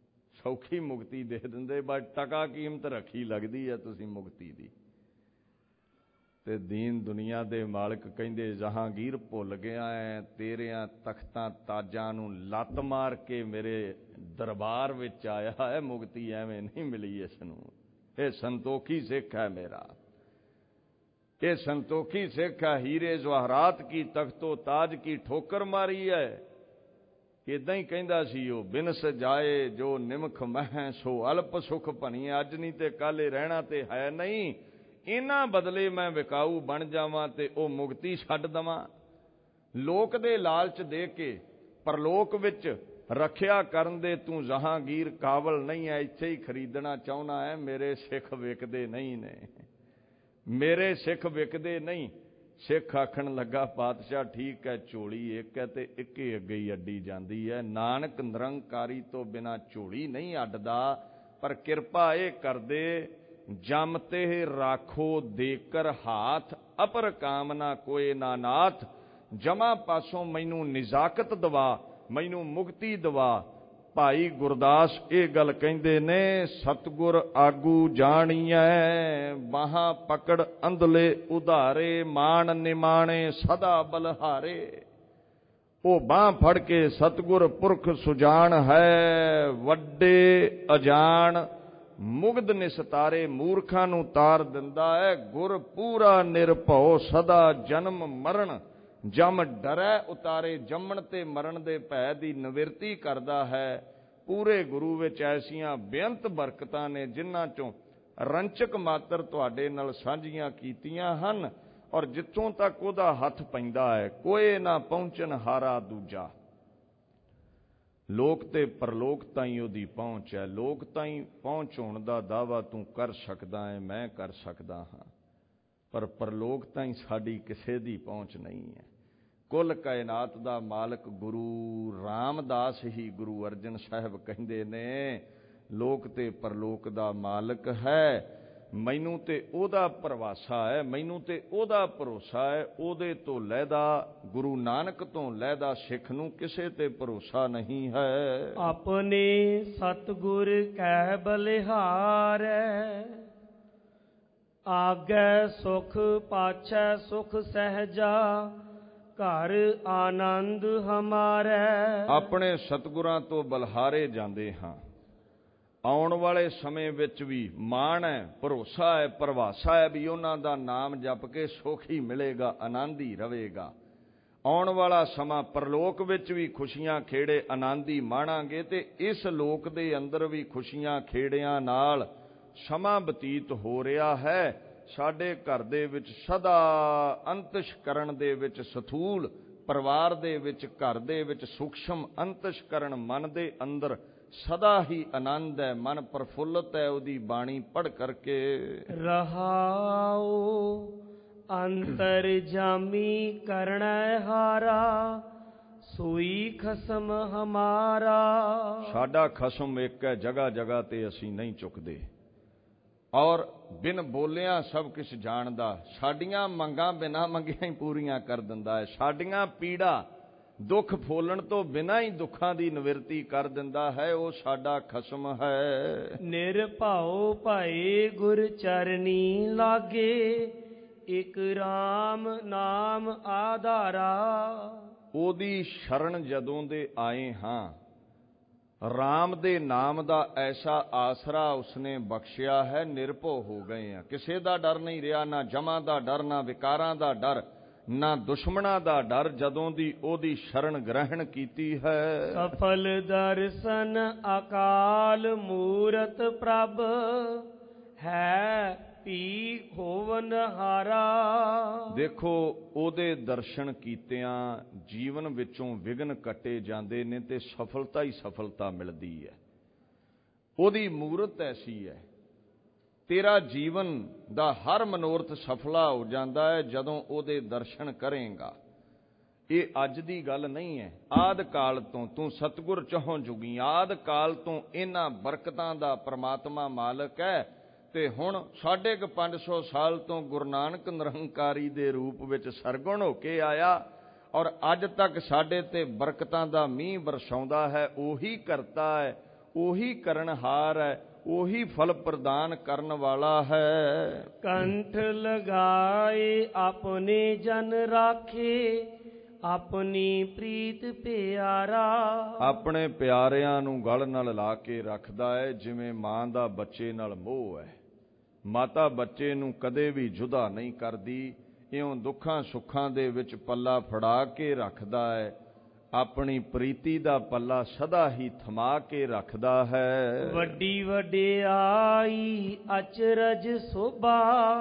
ਸੌਖੀ ਮੁਕਤੀ ਦੇ ਦਿੰਦੇ, ਬਸ ਟਕਾ ਕੀਮਤ ਰੱਖੀ ਲੱਗਦੀ ਹੈ ਤੁਸੀਂ ਮੁਕਤੀ ਦੀ। ਤੇ ਦੀਨ ਦੁਨੀਆ ਦੇ ਮਾਲਕ ਕਹਿੰਦੇ ਜਹਾਂਗੀਰ ਭੁੱਲ ਗਿਆ ਐ, ਤੇਰਿਆਂ ਤਖਤਾਂ ਤਾਜਾਂ ਨੂੰ ਲੱਤ ਮਾਰ ਕੇ ਮੇਰੇ ਦਰਬਾਰ ਵਿੱਚ ਆਇਆ ਹੈ, ਮੁਕਤੀ ਐਵੇਂ ਨਹੀਂ ਮਿਲੀ ਇਸ ਨੂੰ। ਇਹ ਸੰਤੋਖੀ ਸਿੱਖ ਹੈ ਮੇਰਾ, ਇਹ ਸੰਤੋਖੀ ਸਿੱਖ ਹੈ। ਹੀਰੇ ਜਵਾਹਰਾਤ ਕੀ ਤਖਤੋ ਤਾਜ ਕੀ ਠੋਕਰ ਮਾਰੀ ਹੈ। ਇਦਾਂ ਹੀ ਕਹਿੰਦਾ ਸੀ ਉਹ, ਬਿਨ ਸਜਾਏ ਜੋ ਨਿਮਖ ਮਹਿ ਸੋ ਅਲਪ ਸੁਖ ਭਣੀ। ਅੱਜ ਨਹੀਂ ਤੇ ਕੱਲ ਇਹ ਰਹਿਣਾ ਤੇ ਹੈ ਨਹੀਂ, ਇਹਨਾਂ ਬਦਲੇ ਮੈਂ ਵਿਕਾਊ ਬਣ ਜਾਵਾਂ ਤੇ ਉਹ ਮੁਕਤੀ ਛੱਡ ਦੇਵਾਂ। ਲੋਕ ਦੇ ਲਾਲਚ ਦੇ ਕੇ ਪਰਲੋਕ ਵਿੱਚ ਰੱਖਿਆ ਕਰਨ ਦੇ ਤੂੰ ਜਹਾਂਗੀਰ ਕਾਬਲ ਨਹੀਂ ਹੈ, ਇੱਥੇ ਹੀ ਖਰੀਦਣਾ ਚਾਹੁੰਦਾ ਹੈ। ਮੇਰੇ ਸਿੱਖ ਵਿਕਦੇ ਨਹੀਂ ਨੇ, ਮੇਰੇ ਸਿੱਖ ਵਿਕਦੇ ਨਹੀਂ। ਸਿੱਖ ਆਖਣ ਲੱਗਾ ਪਾਤਸ਼ਾਹ ਠੀਕ ਹੈ, ਝੋਲੀ ਇੱਕ ਹੈ ਤੇ ਇੱਕੇ ਅੱਗੇ ਹੀ ਅੱਡੀ ਜਾਂਦੀ ਹੈ। ਨਾਨਕ ਨਿਰੰਕਾਰੀ ਤੋਂ ਬਿਨਾਂ ਝੋਲੀ ਨਹੀਂ ਅੱਡਦਾ, ਪਰ ਕਿਰਪਾ ਇਹ ਕਰਦੇ ਜਮ ਤੇ ਰਾਖੋ ਦੇਕਰ ਹਾਥ, ਅਪਰ ਕਾਮਨਾ ਕੋਏ ਨਾ ਨਾਥ। ਜਮਾ ਪਾਸੋਂ ਮੈਨੂੰ ਨਿਜ਼ਾਕਤ ਦਵਾ, ਮੈਨੂੰ ਮੁਕਤੀ ਦਵਾ। ਭਾਈ ਗੁਰਦਾਸ ਇਹ ਗੱਲ ਕਹਿੰਦੇ ਨੇ, ਸਤਿਗੁਰ ਆਗੂ ਜਾਣੀਐ ਬਾਹਾਂ ਪਕੜ ਅੰਧਲੇ ਉਧਾਰੇ, ਮਾਣ ਨਿਮਾਣੇ ਸਦਾ ਬਲਹਾਰੇ। ਉਹ ਬਾਂਹ ਫੜ ਕੇ ਸਤਿਗੁਰ ਪੁਰਖ ਸੁਜਾਨ ਹੈ, ਵੱਡੇ ਅਜਾਨ ਮੁਗਧ ਨਿਸਤਾਰੇ। ਮੂਰਖਾਂ ਨੂੰ ਤਾਰ ਦਿੰਦਾ ਹੈ, ਗੁਰ ਪੂਰਾ ਨਿਰਭਉ ਸਦਾ ਜਨਮ ਮਰਨ। ਜਮ ਡਰੈ ਉਤਾਰੇ, ਜੰਮਣ ਤੇ ਮਰਨ ਦੇ ਭੈ ਦੀ ਨਿਵਰਤੀ ਕਰਦਾ ਹੈ। ਪੂਰੇ ਗੁਰੂ ਵਿੱਚ ਐਸੀਆਂ ਬੇਅੰਤ ਬਰਕਤਾਂ ਨੇ ਜਿਨ੍ਹਾਂ ਚੋਂ ਰੰਚਕ ਮਾਤਰ ਤੁਹਾਡੇ ਨਾਲ ਸਾਂਝੀਆਂ ਕੀਤੀਆਂ ਹਨ। ਔਰ ਜਿੱਥੋਂ ਤੱਕ ਉਹਦਾ ਹੱਥ ਪੈਂਦਾ ਹੈ, ਕੋਏ ਨਾ ਪਹੁੰਚਣ ਹਾਰਾ ਦੂਜਾ। ਲੋਕ ਤੇ ਪਰਲੋਕ ਤਾਈਂ ਉਹਦੀ ਪਹੁੰਚ ਹੈ। ਲੋਕ ਤਾਈਂ ਪਹੁੰਚ ਹੋਣ ਦਾ ਦਾਅਵਾ ਤੂੰ ਕਰ ਸਕਦਾ ਹੈ, ਮੈਂ ਕਰ ਸਕਦਾ ਹਾਂ, ਪਰ ਪਰਲੋਕ ਤਾਈਂ ਸਾਡੀ ਕਿਸੇ ਦੀ ਪਹੁੰਚ ਨਹੀਂ ਹੈ। ਕੁੱਲ ਕਾਇਨਾਤ ਦਾ ਮਾਲਕ ਗੁਰੂ ਰਾਮਦਾਸ ਹੀ ਗੁਰੂ ਅਰਜਨ ਸਾਹਿਬ ਕਹਿੰਦੇ ਨੇ, ਲੋਕ ਤੇ ਪਰਲੋਕ ਦਾ ਮਾਲਕ ਹੈ। ਮੈਨੂੰ ਤੇ ਉਹਦਾ ਭਰਵਾਸਾ ਹੈ, ਮੈਨੂੰ ਤੇ ਉਹਦਾ ਭਰੋਸਾ ਹੈ। ਉਹਦੇ ਤੋਂ ਲਹਿਦਾ, ਗੁਰੂ ਨਾਨਕ ਤੋਂ ਲਹਿਦਾ ਸਿੱਖ ਨੂੰ ਕਿਸੇ ਤੇ ਭਰੋਸਾ ਨਹੀਂ ਹੈ। ਆਪਣੇ ਸਤਿਗੁਰ ਕੈ ਬਲਿਹਾਰੈ, ਆਗੈ ਸੁਖ ਪਾਛੈ ਸੁਖ ਸਹਿਜਾ, ਘਰ ਆਨੰਦ ਹਮਾਰੈ। ਆਪਣੇ ਸਤਿਗੁਰਾਂ ਤੋਂ ਬਲਿਹਾਰੇ ਜਾਂਦੇ ਹਾਂ। ਆਉਣ ਵਾਲੇ ਸਮੇਂ ਵਿੱਚ ਵੀ ਮਾਣ ਹੈ, ਭਰੋਸਾ ਹੈ, ਪ੍ਰਵਾਸਾ ਹੈ ਵੀ ਉਹਨਾਂ ਦਾ ਨਾਮ ਜਪ ਕੇ ਸੁਖ ਹੀ ਮਿਲੇਗਾ, ਆਨੰਦ ਹੀ ਰਵੇਗਾ। ਆਉਣ ਵਾਲਾ ਸਮਾਂ ਪਰਲੋਕ ਵਿੱਚ ਵੀ ਖੁਸ਼ੀਆਂ ਖੇੜੇ ਆਨੰਦ ਹੀ ਮਾਣਾਂਗੇ, ਤੇ ਇਸ ਲੋਕ ਦੇ ਅੰਦਰ ਵੀ ਖੁਸ਼ੀਆਂ ਖੇੜਿਆਂ ਨਾਲ ਸਮਾਂ ਬਤੀਤ ਹੋ ਰਿਹਾ ਹੈ। ਸਾਡੇ ਘਰ ਦੇ ਵਿੱਚ ਸਦਾ ਅੰਤਸ਼ਕਰਨ ਦੇ ਵਿੱਚ ਸਥੂਲ, ਪਰਿਵਾਰ ਦੇ ਵਿੱਚ, ਘਰ ਦੇ ਵਿੱਚ ਸੂਖਸ਼ਮ ਅੰਤਸ਼ਕਰਨ ਮਨ ਦੇ ਅੰਦਰ ਸਦਾ ਹੀ ਆਨੰਦ ਹੈ, ਮਨ ਪ੍ਰਫੁੱਲਤ ਹੈ ਉਹਦੀ ਬਾਣੀ ਪੜ੍ਹ ਕਰਕੇ। ਰਹਾਉ ਅੰਤਰ ਜਾਮੀ ਕਰਣੈ ਹਾਰਾ, ਸੋਈ ਖਸਮ ਹਮਾਰਾ। ਸਾਡਾ ਖਸਮ ਇੱਕ ਹੈ, ਜਗ੍ਹਾ ਜਗ੍ਹਾ ਤੇ ਅਸੀਂ ਨਹੀਂ ਚੁੱਕਦੇ, ਔਰ ਬਿਨ ਬੋਲਿਆ ਸਭ ਕੁਛ ਜਾਣਦਾ। ਸਾਡੀਆਂ ਮੰਗਾਂ ਬਿਨਾਂ ਮੰਗਿਆਂ ਹੀ ਪੂਰੀਆਂ ਕਰ ਦਿੰਦਾ ਹੈ। ਸਾਡੀਆਂ ਪੀੜਾ ਦੁੱਖ ਫੋਲਣ ਤੋਂ ਬਿਨਾਂ ਹੀ ਦੁੱਖਾਂ ਦੀ ਨਿਵਰਤੀ ਕਰ ਦਿੰਦਾ ਹੈ। ਉਹ ਸਾਡਾ ਖਸਮ ਹੈ। ਨਿਰਭਉ ਭਏ ਗੁਰ ਚਰਨੀ ਲਾਗੇ, ਇਕ ਰਾਮ ਨਾਮ ਆਧਾਰਾ। ਉਹਦੀ ਸ਼ਰਨ ਜਦੋਂ ਦੇ ਆਏ ਹਾਂ, ਰਾਮ ਦੇ ਨਾਮ ਦਾ ਐਸਾ ਆਸਰਾ ਉਸਨੇ ਬਖਸ਼ਿਆ ਹੈ, ਨਿਰਭਉ ਹੋ ਗਏ ਆ। ਕਿਸੇ ਦਾ ਡਰ ਨਹੀਂ ਰਿਹਾ, ਨਾ ਜਮਾਂ ਦਾ ਡਰ, ਨਾ ਵਿਕਾਰਾਂ ਦਾ ਡਰ, ਨਾ ਦੁਸ਼ਮਣਾਂ ਦਾ ਡਰ, ਜਦੋਂ ਦੀ ਉਹਦੀ ਸ਼ਰਨ ਗ੍ਰਹਿਣ ਕੀਤੀ ਹੈ। ਸਫਲ ਦਰਸ਼ਨ ਅਕਾਲ ਮੂਰਤ ਪ੍ਰਭ, ਹੈ ਭੀ ਹੋਵਨ ਹਾਰਾ। ਦੇਖੋ, ਉਹਦੇ ਦਰਸ਼ਨ ਕੀਤਿਆਂ ਜੀਵਨ ਵਿੱਚੋਂ ਵਿਘਨ ਕੱਟੇ ਜਾਂਦੇ ਨੇ ਤੇ ਸਫਲਤਾ ਹੀ ਸਫਲਤਾ ਮਿਲਦੀ ਹੈ। ਉਹਦੀ ਮੂਰਤ ਐਸੀ ਹੈ, ਤੇਰਾ ਜੀਵਨ ਦਾ ਹਰ ਮਨੋਰਥ ਸਫਲਾ ਹੋ ਜਾਂਦਾ ਹੈ ਜਦੋਂ ਉਹਦੇ ਦਰਸ਼ਨ ਕਰੇਗਾ। ਇਹ ਅੱਜ ਦੀ ਗੱਲ ਨਹੀਂ ਹੈ, ਆਦ ਕਾਲ ਤੋਂ ਤੂੰ ਸਤਿਗੁਰ ਚਹੁੰ ਜੁਗੀ, ਆਦ ਕਾਲ ਤੋਂ ਇਹਨਾਂ ਬਰਕਤਾਂ ਦਾ ਪ੍ਰਮਾਤਮਾ ਮਾਲਕ ਹੈ। ਤੇ ਹੁਣ 550 ਸਾਲ ਤੋਂ ਗੁਰੂ ਨਾਨਕ ਨਿਰੰਕਾਰੀ ਦੇ ਰੂਪ ਵਿੱਚ ਸਰਗੁਣ ਹੋ ਕੇ ਆਇਆ, ਔਰ ਅੱਜ ਤੱਕ ਸਾਡੇ ਤੇ ਬਰਕਤਾਂ ਦਾ ਮੀਂਹ ਵਰਸਾਉਂਦਾ ਹੈ। ਉਹੀ ਕਰਤਾ ਹੈ, ਉਹੀ ਕਰਨਹਾਰ ਹੈ, ਉਹੀ ਫਲ ਪ੍ਰਦਾਨ ਕਰਨ ਵਾਲਾ ਹੈ। ਕੰਠ ਲਗਾਏ ਆਪਣੇ ਜਨ ਰਾਖੇ, ਆਪਣੀ ਪ੍ਰੀਤ ਪਿਆਰਾ। ਆਪਣੇ ਪਿਆਰਿਆਂ ਨੂੰ ਗਲ ਨਾਲ ਲਾ ਕੇ ਰੱਖਦਾ ਹੈ, ਜਿਵੇਂ ਮਾਂ ਦਾ ਬੱਚੇ ਨਾਲ ਮੋਹ ਹੈ। ਮਾਤਾ ਬੱਚੇ ਨੂੰ ਕਦੇ ਵੀ ਜੁਦਾ ਨਹੀਂ ਕਰਦੀ, ਇਉਂ ਦੁੱਖਾਂ ਸੁੱਖਾਂ ਦੇ ਵਿੱਚ ਪੱਲਾ ਫੜਾ ਕੇ ਰੱਖਦਾ ਹੈ। ਆਪਣੀ ਪ੍ਰੀਤੀ ਦਾ ਪੱਲਾ ਸਦਾ ਹੀ ਥਮਾ ਕੇ ਰੱਖਦਾ ਹੈ। ਵੱਡੀ ਵਡਿਆਈ ਅਚਰਜ ਸੋਭਾ,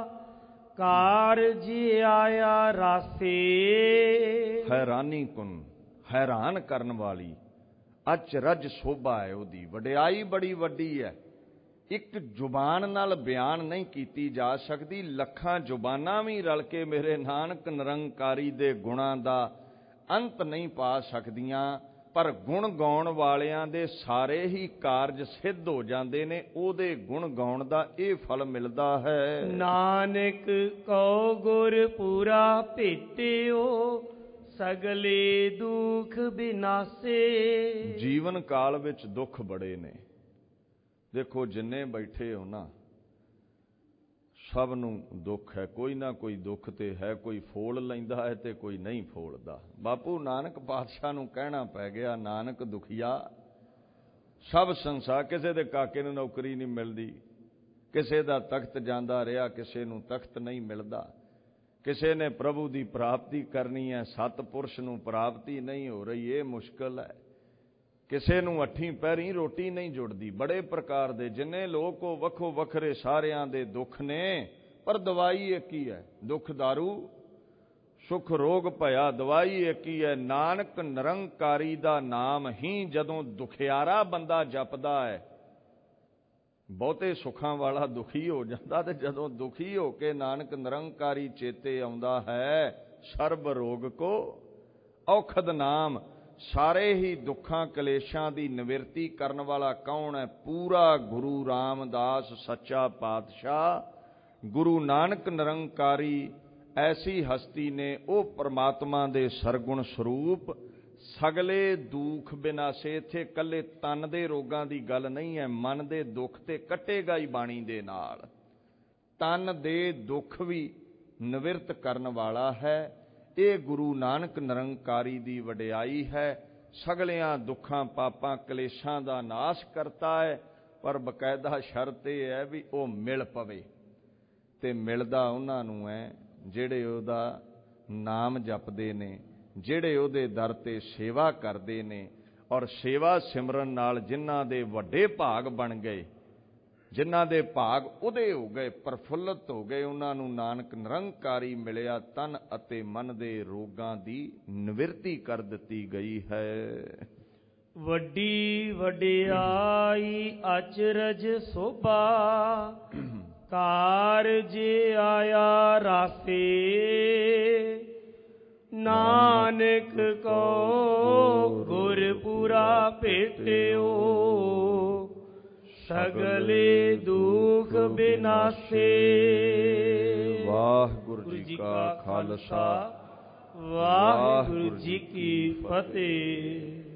ਕਾਰਜ ਆਇਆ ਰਾਸੇ। ਹੈਰਾਨੀ ਕੁਨ, ਹੈਰਾਨ ਕਰਨ ਵਾਲੀ ਅਚਰਜ ਸੋਭਾ ਹੈ ਉਹਦੀ, ਵਡਿਆਈ ਬੜੀ ਵੱਡੀ ਹੈ। ਇੱਕ ਜ਼ੁਬਾਨ ਨਾਲ ਬਿਆਨ ਨਹੀਂ ਕੀਤੀ ਜਾ ਸਕਦੀ, ਲੱਖਾਂ ਜ਼ੁਬਾਨਾਂ ਵੀ ਰਲ ਕੇ ਮੇਰੇ ਨਾਨਕ ਨਿਰੰਕਾਰੀ ਦੇ ਗੁਣਾਂ ਦਾ ਅੰਤ ਨਹੀਂ ਪਾ ਸਕਦੀਆਂ, ਪਰ ਗੁਣ ਗਾਉਣ ਵਾਲਿਆਂ ਦੇ ਸਾਰੇ ਹੀ ਕਾਰਜ ਸਿੱਧ ਹੋ ਜਾਂਦੇ ਨੇ। ਉਹਦੇ ਗੁਣ ਗਾਉਣ ਦਾ ਇਹ ਫਲ ਮਿਲਦਾ ਹੈ। ਨਾਨਕ ਕਉ ਗੁਰ ਪੂਰਾ ਭੇਟਿਓ, ਸਗਲੇ ਦੁਖ ਬਿਨਾਸੇ। ਜੀਵਨ ਕਾਲ ਵਿੱਚ ਦੁੱਖ ਬੜੇ ਨੇ। ਦੇਖੋ ਜਿੰਨੇ ਬੈਠੇ ਹੋ ਨਾ, ਸਭ ਨੂੰ ਦੁੱਖ ਹੈ, ਕੋਈ ਨਾ ਕੋਈ ਦੁੱਖ ਤੇ ਹੈ। ਕੋਈ ਫੋਲ ਲੈਂਦਾ ਹੈ ਤੇ ਕੋਈ ਨਹੀਂ ਫੋਲਦਾ। ਬਾਪੂ ਨਾਨਕ ਪਾਤਸ਼ਾਹ ਨੂੰ ਕਹਿਣਾ ਪੈ ਗਿਆ, ਨਾਨਕ ਦੁਖੀਆ ਸਭ ਸੰਸਾਰ। ਕਿਸੇ ਦੇ ਕਾਕੇ ਨੂੰ ਨੌਕਰੀ ਨਹੀਂ ਮਿਲਦੀ, ਕਿਸੇ ਦਾ ਤਖਤ ਜਾਂਦਾ ਰਿਹਾ, ਕਿਸੇ ਨੂੰ ਤਖਤ ਨਹੀਂ ਮਿਲਦਾ। ਕਿਸੇ ਨੇ ਪ੍ਰਭੂ ਦੀ ਪ੍ਰਾਪਤੀ ਕਰਨੀ ਹੈ, ਸਤਪੁਰਸ਼ ਨੂੰ ਪ੍ਰਾਪਤੀ ਨਹੀਂ ਹੋ ਰਹੀ, ਇਹ ਮੁਸ਼ਕਲ ਹੈ। ਕਿਸੇ ਨੂੰ ਅੱਠੀਂ ਪਹਿਰੀ ਰੋਟੀ ਨਹੀਂ ਜੁੜਦੀ। ਬੜੇ ਪ੍ਰਕਾਰ ਦੇ ਜਿੰਨੇ ਲੋਕ ਉਹ ਵੱਖੋ ਵੱਖਰੇ ਸਾਰਿਆਂ ਦੇ ਦੁੱਖ ਨੇ, ਪਰ ਦਵਾਈ ਇੱਕ ਹੀ ਹੈ। ਦੁੱਖ ਦਾਰੂ ਸੁਖ ਰੋਗ ਭਇਆ, ਦਵਾਈ ਇੱਕ ਹੀ ਹੈ। ਨਾਨਕ ਨਿਰੰਕਾਰੀ ਦਾ ਨਾਮ ਹੀ ਜਦੋਂ ਦੁਖਿਆਰਾ ਬੰਦਾ ਜਪਦਾ ਹੈ, ਬਹੁਤੇ ਸੁੱਖਾਂ ਵਾਲਾ ਦੁਖੀ ਹੋ ਜਾਂਦਾ। ਤੇ ਜਦੋਂ ਦੁਖੀ ਹੋ ਕੇ ਨਾਨਕ ਨਿਰੰਕਾਰੀ ਚੇਤੇ ਆਉਂਦਾ ਹੈ, ਸਰਬ ਰੋਗ ਕੋ ਔਖਦ ਨਾਮ। ਸਾਰੇ ਹੀ ਦੁੱਖਾਂ ਕਲੇਸ਼ਾਂ ਦੀ ਨਿਵਰਤੀ ਕਰਨ ਵਾਲਾ ਕੌਣ ਹੈ? ਪੂਰਾ ਗੁਰੂ ਰਾਮਦਾਸ ਸੱਚਾ ਪਾਤਸ਼ਾਹ। ਗੁਰੂ ਨਾਨਕ ਨਿਰੰਕਾਰੀ ਐਸੀ ਹਸਤੀ ਨੇ, ਉਹ ਪਰਮਾਤਮਾ ਦੇ ਸਰਗੁਣ ਸਰੂਪ। ਸਗਲੇ ਦੁੱਖ ਬਿਨਾਸੇ। ਇੱਥੇ ਇਕੱਲੇ ਤਨ ਦੇ ਰੋਗਾਂ ਦੀ ਗੱਲ ਨਹੀਂ ਹੈ, ਮਨ ਦੇ ਦੁੱਖ ਤੇ ਕੱਟੇਗਾ ਹੀ ਬਾਣੀ ਦੇ ਨਾਲ। ਤਨ ਦੇ ਦੁੱਖ ਵੀ ਨਿਵਰਤ ਕਰਨ ਵਾਲਾ ਹੈ। ਇਹ ਗੁਰੂ ਨਾਨਕ ਨਿਰੰਕਾਰੀ ਦੀ ਵਡਿਆਈ ਹੈ। ਸਗਲਿਆਂ ਦੁੱਖਾਂ ਪਾਪਾਂ ਕਲੇਸ਼ਾਂ ਦਾ ਨਾਸ਼ ਕਰਤਾ ਹੈ, ਪਰ ਬਕਾਇਦਾ ਸ਼ਰਤ ਇਹ ਹੈ ਵੀ ਉਹ ਮਿਲ ਪਵੇ। ਤੇ ਮਿਲਦਾ ਉਹਨਾਂ ਨੂੰ ਹੈ ਜਿਹੜੇ ਉਹਦਾ ਨਾਮ ਜਪਦੇ ਨੇ, ਜਿਹੜੇ ਉਹਦੇ ਦਰ ਤੇ ਸੇਵਾ ਕਰਦੇ ਨੇ। ਔਰ ਸੇਵਾ ਸਿਮਰਨ ਨਾਲ ਜਿਨ੍ਹਾਂ ਦੇ ਵੱਡੇ ਭਾਗ ਬਣ ਗਏ, ਜਿਨ੍ਹਾਂ ਦੇ ਭਾਗ ਉਹਦੇ ਹੋ ਗਏ, ਪ੍ਰਫੁੱਲਤ ਹੋ ਗਏ, ਉਹਨਾਂ ਨੂੰ ਨਾਨਕ ਨਿਰੰਕਾਰੀ ਮਿਲਿਆ। ਤਨ ਅਤੇ ਮਨ ਦੇ ਰੋਗਾਂ ਦੀ ਨਿਵਰਤੀ ਕਰ ਦਿੱਤੀ ਗਈ ਹੈ। ਵੱਡੀ ਵਡਿਆਈ ਅਚਰਜ ਸੋਭਾ, ਕਾਰਜ ਆਇਆ ਰਾਸੇ। ਨਾਨਕ ਕੋ ਗੁਰ ਪੂਰਾ ਭੇਟਿਓ, ਸਗਲੇ ਦੁਖ ਬਿਨਾਸੇ। ਵਾਹਿਗੁਰੂ ਜੀ ਕਾ ਖਾਲਸਾ, ਵਾਹਿਗੁਰੂ ਜੀ ਕੀ ਫਤਿਹ।